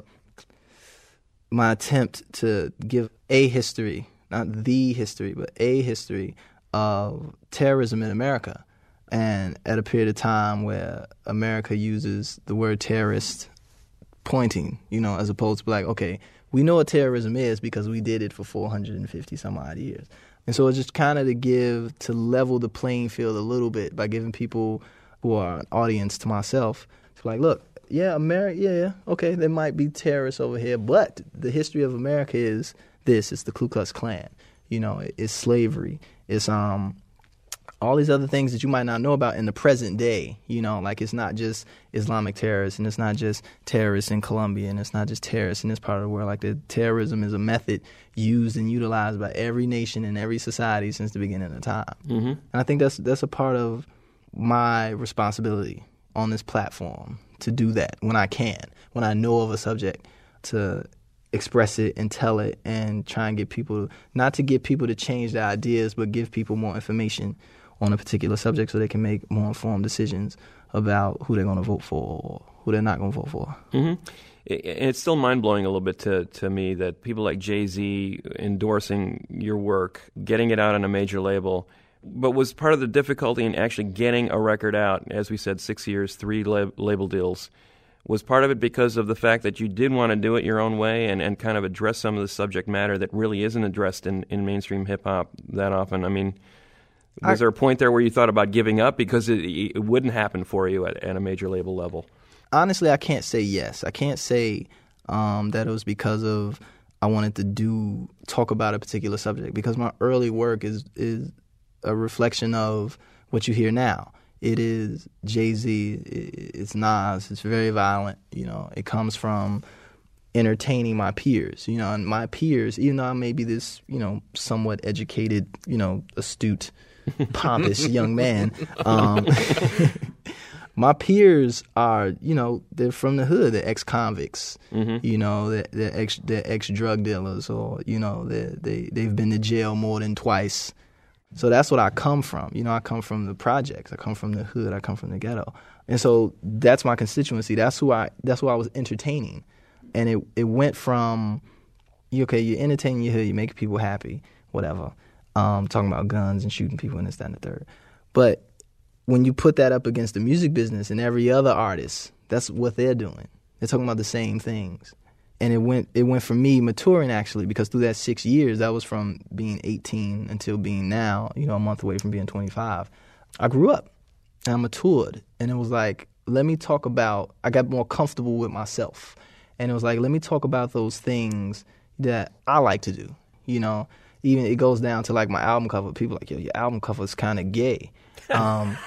my attempt to give a history, not the history, but a history of terrorism in America, and at a period of time where America uses the word terrorist pointing, you know, as opposed to like, okay, we know what terrorism is because we did it for four hundred fifty some odd years. And so it's just kind of to give, to level the playing field a little bit by giving people who are an audience to myself, to like, look, yeah, America, yeah, yeah, okay, there might be terrorists over here, but the history of America is this, it's the Ku Klux Klan, you know, it's slavery, it's um all these other things that you might not know about in the present day, you know, like it's not just Islamic terrorists and it's not just terrorists in Colombia and it's not just terrorists in this part of the world. Like the terrorism is a method used and utilized by every nation and every society since the beginning of time. Mm-hmm. And I think that's that's a part of my responsibility on this platform to do that when I can, when I know of a subject, to express it and tell it and try and get people, not to get people to change their ideas, but give people more information on a particular subject so they can make more informed decisions about who they're going to vote for or who they're not going to vote for. Mm-hmm. It, it's still mind-blowing a little bit to, to me that people like Jay-Z endorsing your work, getting it out on a major label, but was part of the difficulty in actually getting a record out, as we said, six years, three lab, label deals, was part of it because of the fact that you did want to do it your own way and, and kind of address some of the subject matter that really isn't addressed in, in mainstream hip-hop that often? I mean, was I, there a point there where you thought about giving up because it, it wouldn't happen for you at, at a major label level? Honestly, I can't say yes. I can't say um, that it was because of I wanted to do talk about a particular subject, because my early work is is a reflection of what you hear now. It is Jay-Z, it's Nas, it's very violent, you know. It comes from entertaining my peers, you know, and my peers, even though I may be this, you know, somewhat educated, you know, astute, pompous young man, um, my peers are, you know, they're from the hood, they're ex-convicts, mm-hmm. you know, they're, they're, ex, they're ex-drug dealers, or, you know, they they they've been to jail more than twice. So that's what I come from. You know, I come from the projects. I come from the hood. I come from the ghetto. And so that's my constituency. That's who I that's who I was entertaining. And it, it went from, okay, you're entertaining your hood, you make people happy, whatever, um, talking about guns and shooting people and this, that, and the third. But when you put that up against the music business and every other artist, that's what they're doing. They're talking about the same things. And it went it went for me maturing, actually, because through that six years, that was from being eighteen until being now, you know, a month away from being twenty-five. I grew up and I matured. And it was like, let me talk about, I got more comfortable with myself. And it was like, let me talk about those things that I like to do. You know, even it goes down to like my album cover. People are like, yo, your album cover is kind of gay. Um,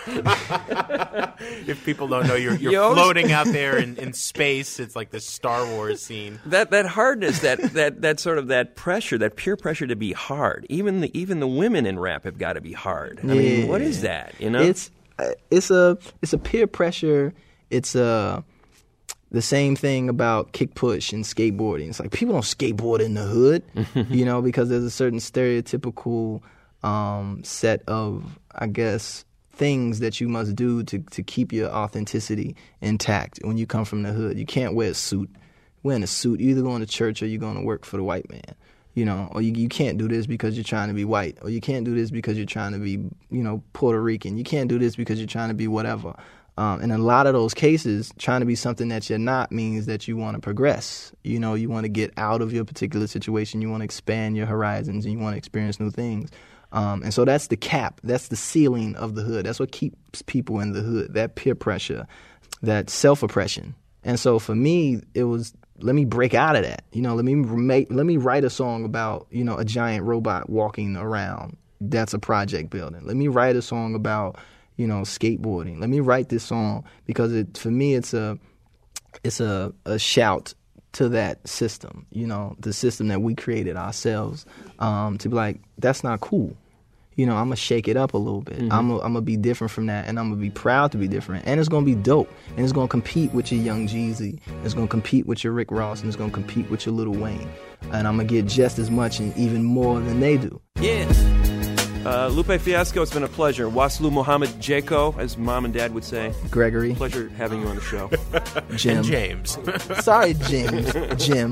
if people don't know, you're, you're You always- floating out there in, in space. It's like the Star Wars scene. That that hardness, that, that that sort of that pressure, that peer pressure to be hard. Even the even the women in rap have got to be hard. I mean, Yeah. what is that? You know, It's uh, it's a it's a peer pressure. It's a The same thing about kick push and skateboarding. It's like people don't skateboard in the hood, you know, because there's a certain stereotypical um, set of, I guess, things that you must do to, to keep your authenticity intact when you come from the hood. You can't wear a suit. Wearing a suit, you're either going to church or you're going to work for the white man, you know, or you, you can't do this because you're trying to be white, or you can't do this because you're trying to be, you know, Puerto Rican. You can't do this because you're trying to be whatever. Um, in a lot of those cases, trying to be something that you're not means that you want to progress. You know, you want to get out of your particular situation. You want to expand your horizons, and you want to experience new things. Um, and so that's the cap. That's the ceiling of the hood. That's what keeps people in the hood, that peer pressure, that self-oppression. And so for me, it was, let me break out of that. You know, let me make, let me write a song about, you know, a giant robot walking around. That's a project building. Let me write a song about, you know, skateboarding. Let me write this song because it, for me, it's a, it's a, a shout to that system, you know, the system that we created ourselves, um, to be like, that's not cool. You know, I'm going to shake it up a little bit. Mm-hmm. I'm going to be different from that, and I'm going to be proud to be different. And it's going to be dope. And it's going to compete with your Young Jeezy. It's going to compete with your Rick Ross, and it's going to compete with your Lil Wayne. And I'm going to get just as much and even more than they do. Yeah. Uh, Lupe Fiasco, it's been a pleasure. Waslu Muhammad Jaco, as mom and dad would say. Gregory. Pleasure having you on the show. Jim. And James. Sorry, James. Jim.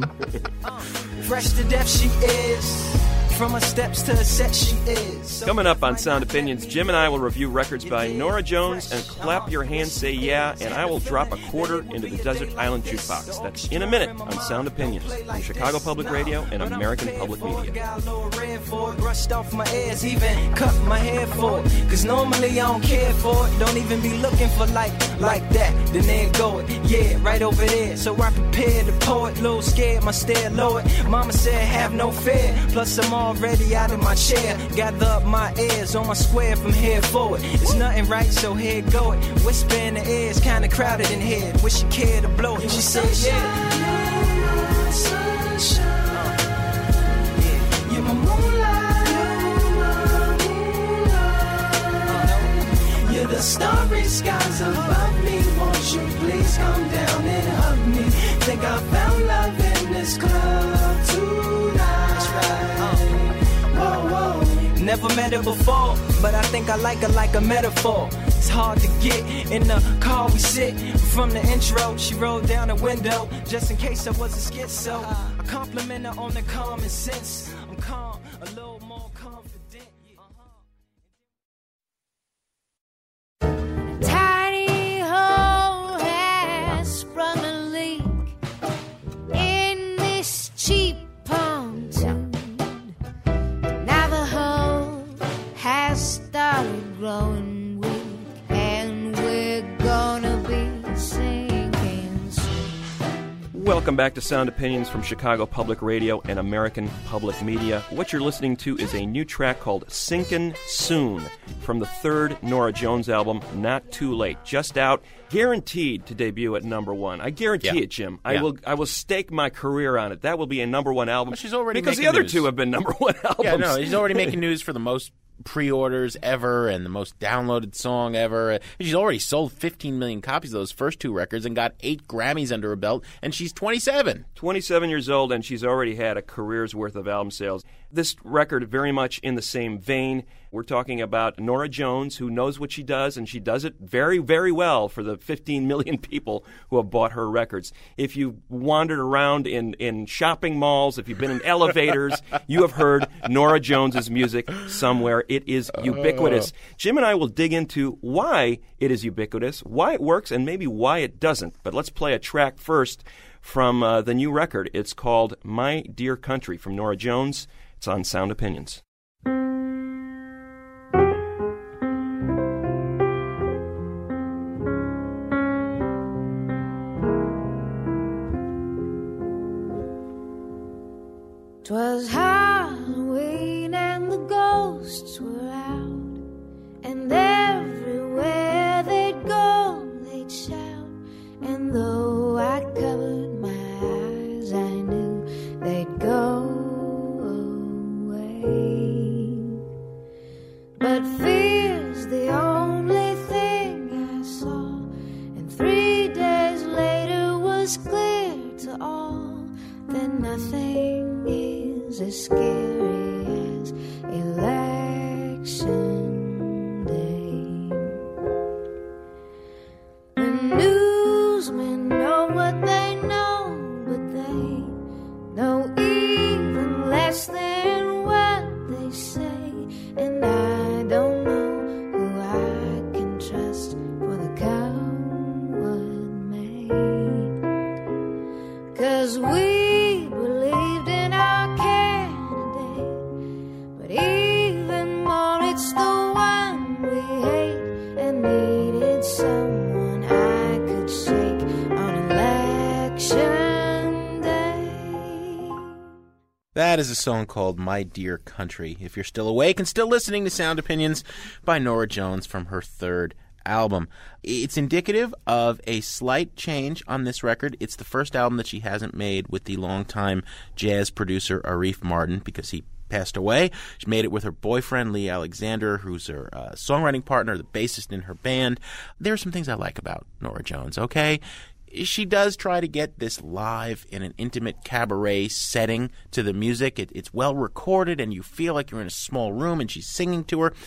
Fresh to death she is. From her steps to her set she is. Coming up on Sound Opinions, Jim and I will review records by Norah Jones and Clap Your Hands, Say Yeah, and I will drop a quarter into the Desert Island Jukebox. That's in a minute on Sound Opinions from Chicago Public Radio and American Public Media. Brushed off my ears, even cut my hair for it. Cause normally I don't care for it. Don't even be looking for like, like that. Then there go it, yeah, right over there. So I prepared the poet, little scared, my stare lowered. Mama said have no fear, plus I'm already out of my chair. Gather up my ears on my square from here forward. It's nothing right, so here go it. Whisper in the ears, kinda crowded in here. Wish you cared to blow it. She said, yeah. Sunshine. You're my moonlight. You're the starry skies above me. Won't you please come down and hug me? Think I found love in this club tonight. That's right. Whoa, whoa. Never met her before, but I think I like her like a metaphor. It's hard to get in the car we sit. From the intro, she rolled down the window just in case I was a schizo. I compliment her on the common sense. I'm calm, a little more confident. Tiny hole has sprung a leak in this cheap pontoon. Now the hole has started growing weak, and we're gonna be sinking soon. Welcome back to Sound Opinions from Chicago Public Radio and American Public Media. What you're listening to is a new track called Sinkin' Soon from the third Norah Jones album, Not Too Late, just out, guaranteed to debut at number one. I guarantee yeah. it, Jim. I yeah. will I will stake my career on it. That will be a number one album. Well, she's already because the making other news. two have been number one albums. Yeah, no, he's already making news for the most pre-orders ever and the most downloaded song ever. She's already sold fifteen million copies of those first two records and got eight Grammys under her belt, and she's twenty-seven. twenty-seven years old, and she's already had a career's worth of album sales. This record very much in the same vein. We're talking about Norah Jones, who knows what she does, and she does it very, very well for the fifteen million people who have bought her records. If you've wandered around in, in shopping malls, if you've been in elevators, you have heard Norah Jones's music somewhere. It is ubiquitous. Jim and I will dig into why it is ubiquitous, why it works, and maybe why it doesn't. But let's play a track first from uh, the new record. It's called My Dear Country from Norah Jones. It's on Sound Opinions. 'Twas Halloween and the ghosts were out, and everywhere they'd go, they'd shout. And though I covered my eyes, I knew they'd go away. But fear's the only thing I saw, and three days later was nothing is as scary as election day. The newsmen know what they know, but they know even less than what they say. And I don't know who I can trust for the coward made. 'Cause we believed in our candidate, but even more it's the one we hate, and needed someone I could shake on election day. That is a song called My Dear Country. If you're still awake and still listening to Sound Opinions by Norah Jones from her third album. It's indicative of a slight change on this record. It's the first album that she hasn't made with the longtime jazz producer Arif Mardin because he passed away. She made it with her boyfriend, Lee Alexander, who's her uh, songwriting partner, the bassist in her band. There are some things I like about Norah Jones, okay? She does try to get this live in an intimate cabaret setting to the music. It, it's well recorded, and you feel like you're in a small room, and she's singing to her.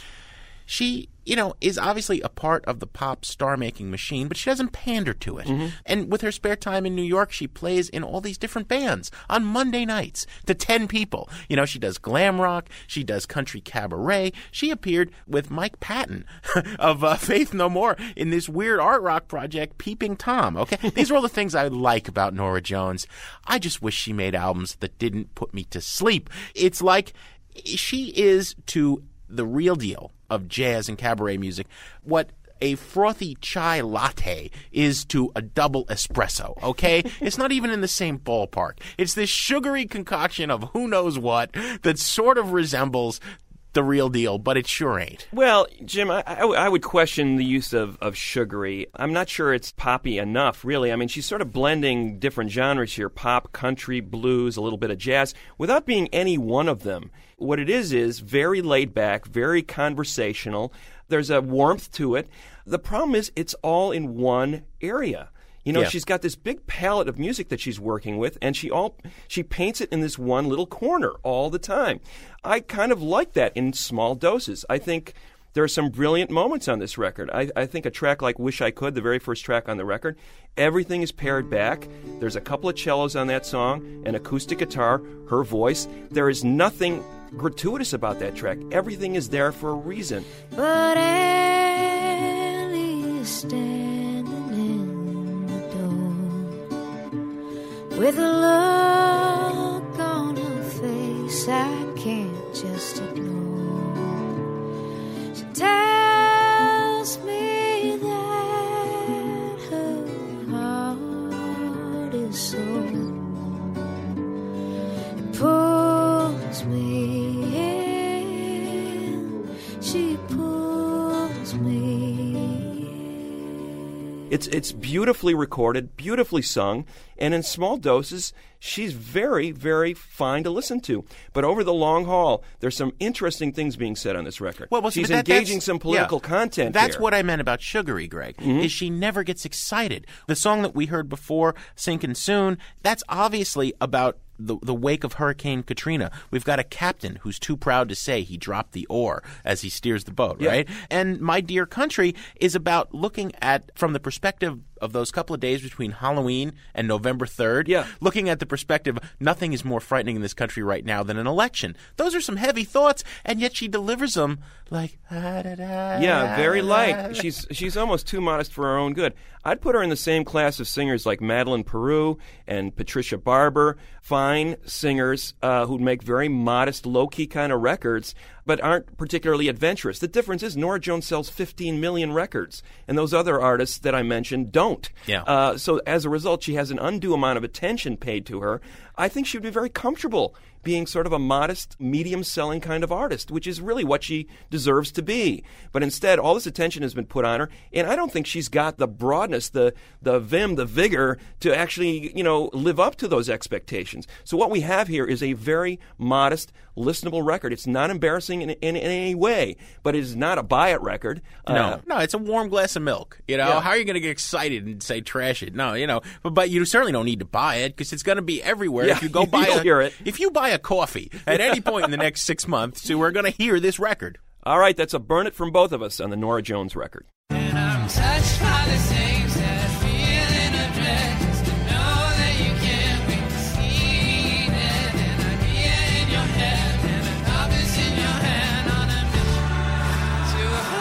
She, you know, is obviously a part of the pop star-making machine, but she doesn't pander to it. Mm-hmm. And with her spare time in New York, she plays in all these different bands on Monday nights to ten people. You know, she does glam rock. She does country cabaret. She appeared with Mike Patton of uh, Faith No More in this weird art rock project, Peeping Tom. Okay, these are all the things I like about Norah Jones. I just wish she made albums that didn't put me to sleep. It's like she is to the real deal of jazz and cabaret music what a frothy chai latte is to a double espresso, okay? It's not even in the same ballpark. It's this sugary concoction of who knows what that sort of resembles the real deal, but it sure ain't. Well, Jim, I, I, I would question the use of, of sugary. I'm not sure it's poppy enough, really. I mean, she's sort of blending different genres here, pop, country, blues, a little bit of jazz, without being any one of them. What it is is very laid back, very conversational. There's a warmth to it. The problem is it's all in one area. You know, Yeah. she's got this big palette of music that she's working with, and she all she paints it in this one little corner all the time. I kind of like that in small doses. I think there are some brilliant moments on this record. I, I think a track like Wish I Could, the very first track on the record, everything is pared back. There's a couple of cellos on that song, an acoustic guitar, her voice. There is nothing gratuitous about that track. Everything is there for a reason. But Ellie is standing in the door with a look on her face I can't just ignore. She tells me that her heart is sore. It pulls me in, she pulls me in. It's it's beautifully recorded, beautifully sung, and in small doses, she's very, very fine to listen to. But over the long haul, there's some interesting things being said on this record. Well, well, she's but that- engaging that's- some political yeah. content That's here. what I meant about Sugary, Greg, Mhm. is she never gets excited. The song that we heard before, Sinkin' Soon, that's obviously about the, the wake of Hurricane Katrina. We've got a captain who's too proud to say he dropped the oar as he steers the boat, Yeah. right? And My Dear Country is about looking at, from the perspective of those couple of days between Halloween and November third, Yeah. looking at the perspective, nothing is more frightening in this country right now than an election. Those are some heavy thoughts, and yet she delivers them like, Yeah, very light. She's she's almost too modest for her own good. I'd put her in the same class of singers like Madeline Peru and Patricia Barber, fine singers uh, who make very modest, low-key kind of records, but aren't particularly adventurous. The difference is Norah Jones sells fifteen million records, and those other artists that I mentioned don't. Yeah. Uh, so as a result, she has an undue amount of attention paid to her. I think she would be very comfortable being sort of a modest, medium-selling kind of artist, which is really what she deserves to be. But instead, all this attention has been put on her, and I don't think she's got the broadness, the the vim, the vigor to actually, you know, live up to those expectations. So what we have here is a very modest, listenable record. It's not embarrassing in, in, in any way, but it is not a buy-it record. No, Uh, no, it's a warm glass of milk. You know, Yeah. how are you going to get excited and say trash it? No, you know, but, but you certainly don't need to buy it because it's going to be everywhere. Yeah, if you go buy you'll a, hear it. If you buy a coffee at any point in the next six months, so we're going to hear this record. All right, that's a burn it from both of us on the Norah Jones record. Touched by the same sad feeling of dread, just to know that you can't wait to see it. An idea in your head and a compass in your hand on a mission to a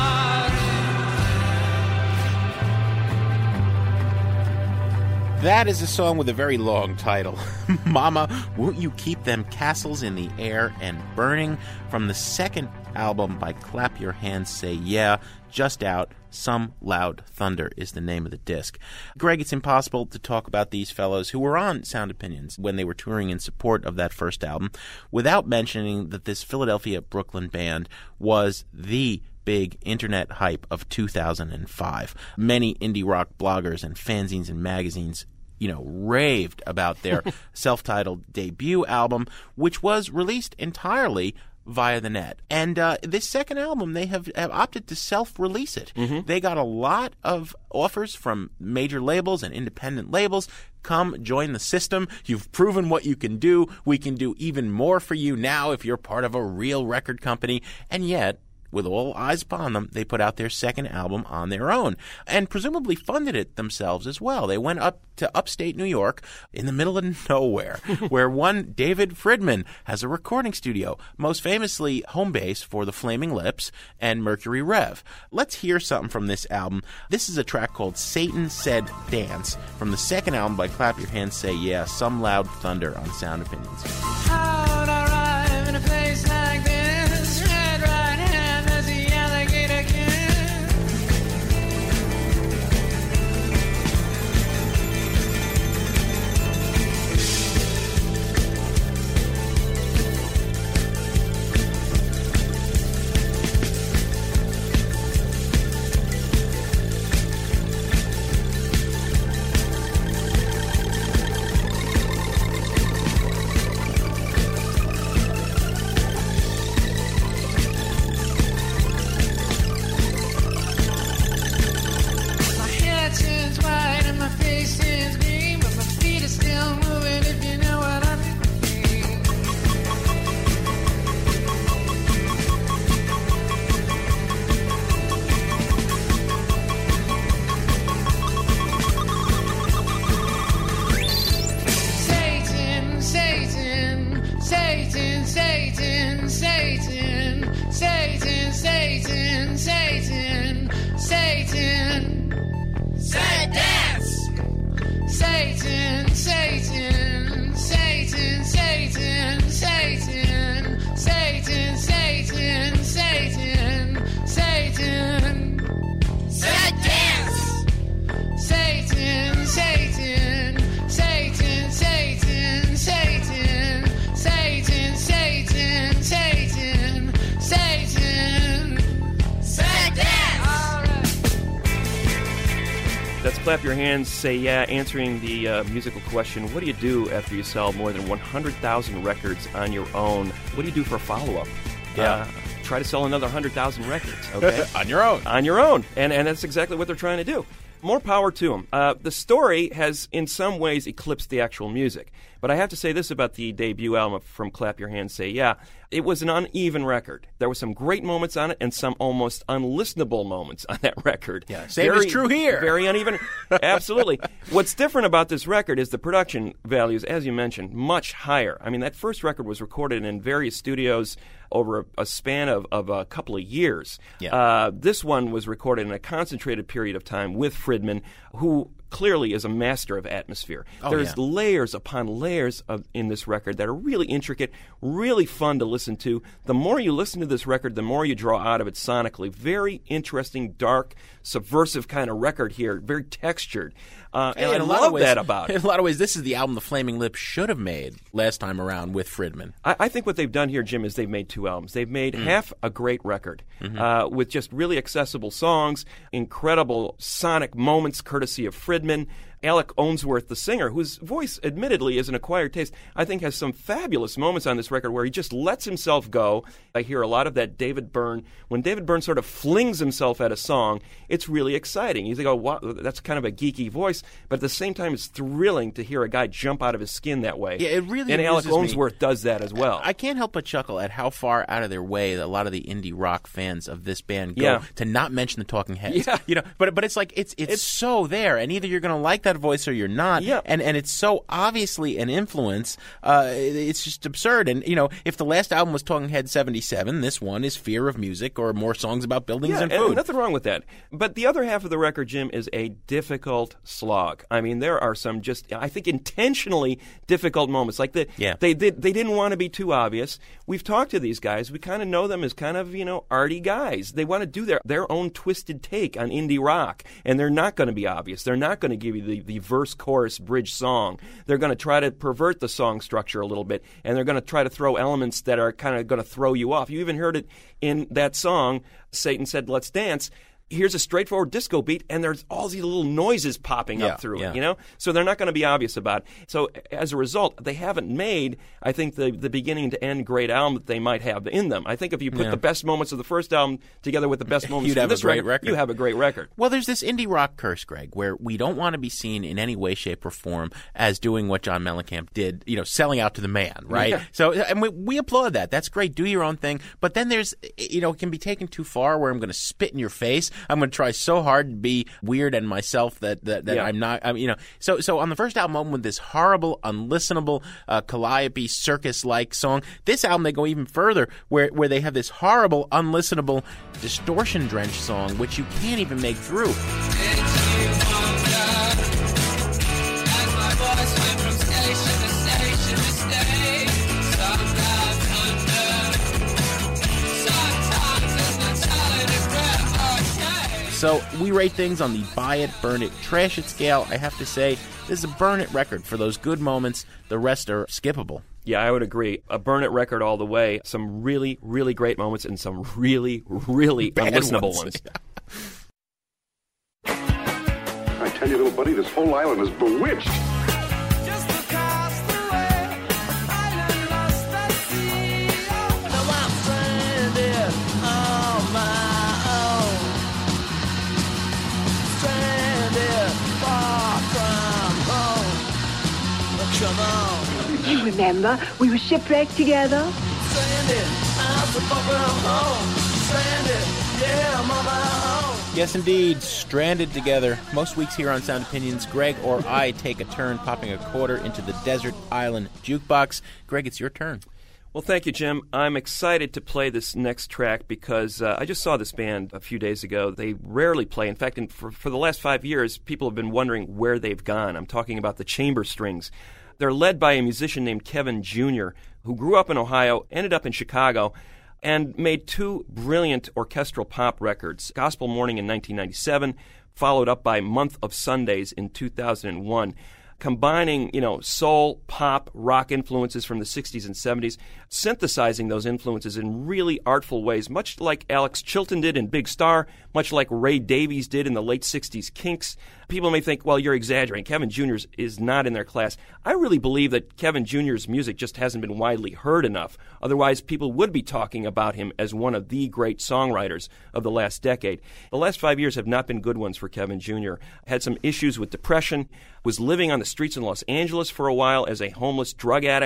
heart. That is a song with a very long title. Mama, Won't You Keep Them Castles in the Air and Burning, from the second album by Clap Your Hands, Say Yeah, just out. Some Loud Thunder is the name of the disc. Greg, it's impossible to talk about these fellows who were on Sound Opinions when they were touring in support of that first album without mentioning that this Philadelphia-Brooklyn band was the big internet hype of two thousand five. Many indie rock bloggers and fanzines and magazines, you know, raved about their self-titled debut album, which was released entirely via the net. And uh, this second album, they have, have opted to self-release it. Mm-hmm. They got a lot of offers from major labels and independent labels. Come join the system. You've proven what you can do. We can do even more for you now if you're part of a real record company. And yet, with all eyes upon them, they put out their second album on their own and presumably funded it themselves as well. They went up to upstate New York in the middle of nowhere where one David Friedman has a recording studio, most famously home base for the Flaming Lips and Mercury Rev. Let's hear something from this album. This is a track called Satan Said Dance from the second album by Clap Your Hands, Say Yeah, Some Loud Thunder on Sound Opinions. How'd I arrive in a place like this? Red right hand as the alligator can. My head turns white and my face turns green, but my feet are still moving, if you know what I mean. Satan, Satan, Satan, Satan, Satan, Satan, Satan, Satan, Satan. Say dance! Satan, Satan, Satan, Satan, Satan, Satan, Satan, Satan, Satan. Say dance! Satan, Satan, Satan, Satan, Satan, Satan, Satan, Satan, Satan. Say dance! All right. That's Clap Your Hands, Say Yeah, answering the uh, musical question, what do you do after you sell more than one hundred thousand records on your own? What do you do for a follow-up? Yeah. Uh, try to sell another one hundred thousand records, okay? On your own. On your own. And, and that's exactly what they're trying to do. More power to them. Uh, the story has, in some ways, eclipsed the actual music. But I have to say this about the debut album from Clap Your Hands, Say Yeah. It was an uneven record. There were some great moments on it and some almost unlistenable moments on that record. Yeah, same is true here. Very uneven. Absolutely. What's different about this record is the production values, as you mentioned, much higher. I mean, that first record was recorded in various studios over a, a span of, of a couple of years. Yeah. Uh, this one was recorded in a concentrated period of time with Friedman, who clearly is a master of atmosphere. Oh, There's yeah. layers upon layers of, in this record that are really intricate, really fun to listen to. The more you listen to this record, the more you draw out of it sonically. Very interesting, dark, subversive kind of record here, very textured. Uh, and Hey, I in a lot love of ways, that about it. In a lot of ways, this is the album the Flaming Lips should have made last time around with Fridman. I, I think what they've done here, Jim, is they've made two albums. They've made Mm. half a great record Mhm. uh, with just really accessible songs, incredible sonic moments courtesy of Fridman. Alec Owensworth, the singer, whose voice admittedly is an acquired taste, I think has some fabulous moments on this record where he just lets himself go. I hear a lot of that David Byrne. When David Byrne sort of flings himself at a song, it's really exciting. You think, oh, wow, that's kind of a geeky voice, but at the same time, it's thrilling to hear a guy jump out of his skin that way. Yeah, it really And Alec amuses me. Owensworth does that as well. I can't help but chuckle at how far out of their way a lot of the indie rock fans of this band go Yeah. to not mention the Talking Heads. Yeah. You know, but but it's like it's it's, so there, and either you're going to like that voice or you're not. Yeah. And and it's so obviously an influence. Uh, it- it's just absurd. And you know, if the last album was Talking Head seventy-seven, this one is Fear of Music or more songs about buildings Yeah, and and food. nothing wrong with that. But the other half of the record, Jim, is a difficult slog. I mean, there are some just, I think, intentionally difficult moments. Like the, Yeah. they did, they didn't want to be too obvious. We've talked to these guys. We kind of know them as kind of, you know, arty guys. They want to do their their own twisted take on indie rock, and they're not going to be obvious. They're not going to give you the, the verse, chorus, bridge song. They're going to try to pervert the song structure a little bit, and they're going to try to throw elements that are kind of going to throw you off. You even heard it in that song, Satan Said Let's Dance. Here's a straightforward disco beat, and there's all these little noises popping Yeah, up through yeah. it, you know? So they're not going to be obvious about it. So as a result, they haven't made, I think, the, the beginning to end great album that they might have in them. I think if you put Yeah. the best moments of the first album together with the best moments You'd from have a this great record. you have a great record. Well, there's this indie rock curse, Greg, where we don't want to be seen in any way, shape, or form as doing what John Mellencamp did, you know, selling out to the man, right? Yeah. So, and we, we applaud that. That's great. Do your own thing. But then there's, you know, it can be taken too far where I'm going to spit in your face. I'm going to try so hard to be weird and myself that that, that Yeah. I'm not, I mean, you know. So, so on the first album with this horrible, unlistenable, uh, Calliope circus-like song, this album they go even further, where where they have this horrible, unlistenable, distortion-drenched song, which you can't even make through. So we rate things on the buy it, burn it, trash it scale. I have to say, this is a burn it record for those good moments. The rest are skippable. Yeah, I would agree. A burn it record all the way. Some really, really great moments and some really, really Bad unlistenable ones. ones. I tell you, little buddy, this whole island is bewitched. Now I'm stranded on my own. Stranded far from home. Come on. You remember, we were shipwrecked together. Stranded, I'm so far from home. Stranded, yeah, I'm on my own. Yes, indeed. Stranded together. Most weeks here on Sound Opinions, Greg or I take a turn popping a quarter into the desert island jukebox. Greg, it's your turn. Well, thank you, Jim. I'm excited to play this next track because uh, I just saw this band a few days ago. They rarely play. In fact, in, for, for the last five years, people have been wondering where they've gone. I'm talking about the Chamber Strings. They're led by a musician named Kevin Junior, who grew up in Ohio, ended up in Chicago, and made two brilliant orchestral pop records, Gospel Morning in nineteen ninety-seven, followed up by Month of Sundays in two thousand one. Combining, you know, soul, pop, rock influences from the sixties and seventies, synthesizing those influences in really artful ways, much like Alex Chilton did in Big Star, much like Ray Davies did in the late sixties Kinks. People may think, well, you're exaggerating. Kevin Junior's is not in their class. I really believe that Kevin Junior's music just hasn't been widely heard enough. Otherwise, people would be talking about him as one of the great songwriters of the last decade. The last five years have not been good ones for Kevin Junior Had some issues with depression, was living on the streets in Los Angeles for a while as a homeless drug addict,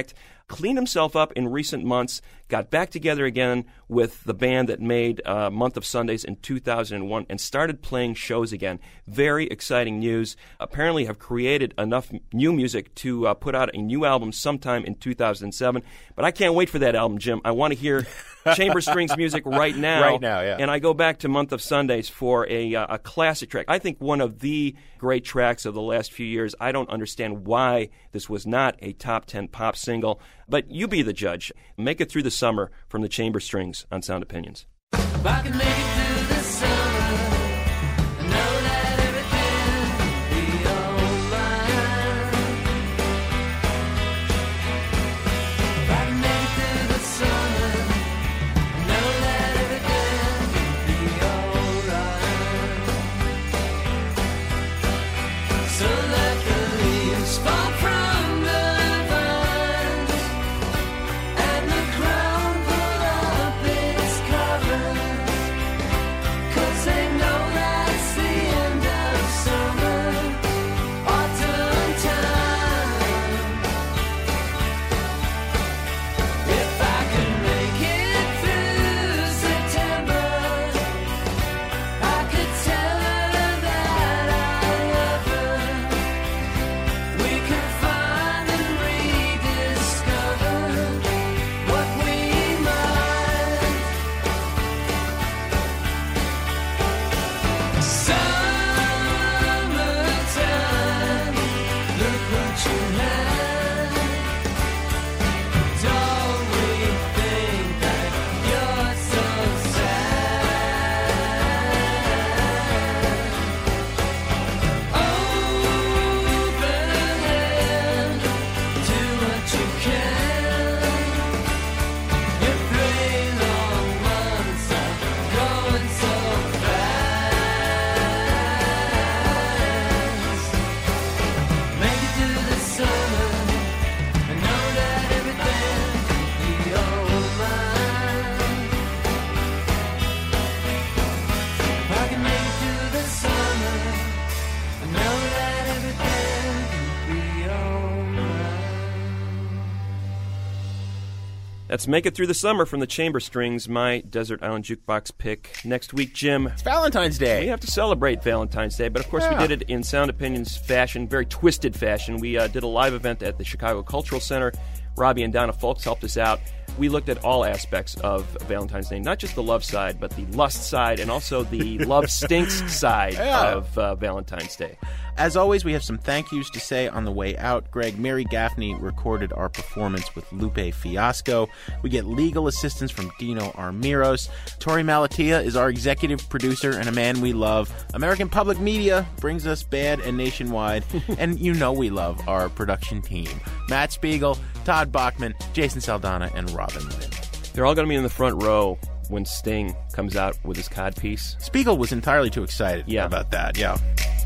cleaned himself up in recent months, got back together again with the band that made uh, Month of Sundays in two thousand one, and started playing shows again. Very exciting news. Apparently have created enough new music to uh, put out a new album sometime in two thousand seven. But I can't wait for that album, Jim. I want to hear chamber strings music right now. Right now, yeah. And I go back to Month of Sundays for a, uh, a classic track. I think one of the great tracks of the last few years. I don't understand why this was not a top ten pop single, but you be the judge. Make it through the summer from the Chamber Strings on Sound Opinions. If I can make it through the summer, I know that everything will be alright. If I can make it through the summer, I know that everything will be alright. So let the leaves fall from the vines, and the ground pull up its covers, 'cause they know that's the end of summer, autumn time. If I can make it through September, I could tell her that I love her. We could find and rediscover what we might. Summertime, look what you have. Don't we think that you're so sad? Open hand, do what you can. Your three long months are going so fast. Make it through the summer, I know that everything will be alright. If I can make it through the summer, I know that everything will be alright. That's Make It Through the Summer from the Chamber Strings, my Desert Island Jukebox pick. Next week, Jim. It's Valentine's Day. We have to celebrate Valentine's Day, but of course Yeah. we did it in Sound Opinions fashion, very twisted fashion. We uh, did a live event at the Chicago Cultural Center. Robbie and Donna Folks helped us out. We looked at all aspects of Valentine's Day, not just the love side, but the lust side and also the love stinks side Yeah. of uh, Valentine's Day. As always, we have some thank yous to say on the way out. Greg, Mary Gaffney recorded our performance with Lupe Fiasco. We get legal assistance from Dino Armiros. Tori Malatia is our executive producer and a man we love. American Public Media brings us Bad and Nationwide. And you know we love our production team. Matt Spiegel, Todd Bachman, Jason Saldana, and Robin Lynn. They're all going to be in the front row when Sting comes out with his codpiece. Spiegel was entirely too excited Yeah. about that, yeah.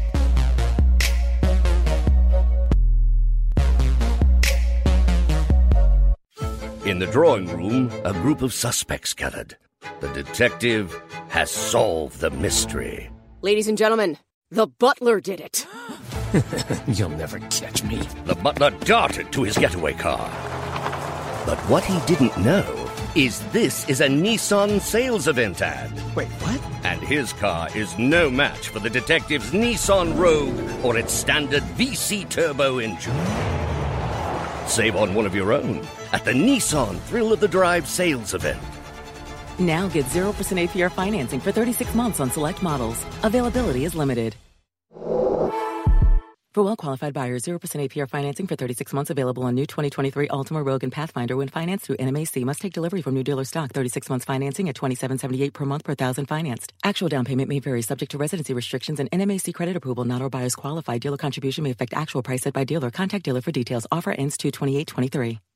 In the drawing room, a group of suspects gathered. The detective has solved the mystery. Ladies and gentlemen, the butler did it. You'll never catch me. The butler darted to his getaway car. But what he didn't know is this is a Nissan sales event ad. Wait, what? And his car is no match for the detective's Nissan Rogue or its standard V C turbo engine. Save on one of your own at the Nissan Thrill of the Drive sales event. Now get zero percent A P R financing for thirty-six months on select models. Availability is limited. For well-qualified buyers, zero percent A P R financing for thirty-six months available on new twenty twenty-three Altima, Rogue, and Pathfinder when financed through N M A C. Must take delivery from new dealer stock. thirty-six months financing at twenty-seven seventy-eight per month per thousand financed. Actual down payment may vary subject to residency restrictions and N M A C credit approval. Not all buyers qualify. Dealer contribution may affect actual price set by dealer. Contact dealer for details. Offer ends two twenty-eight twenty-three.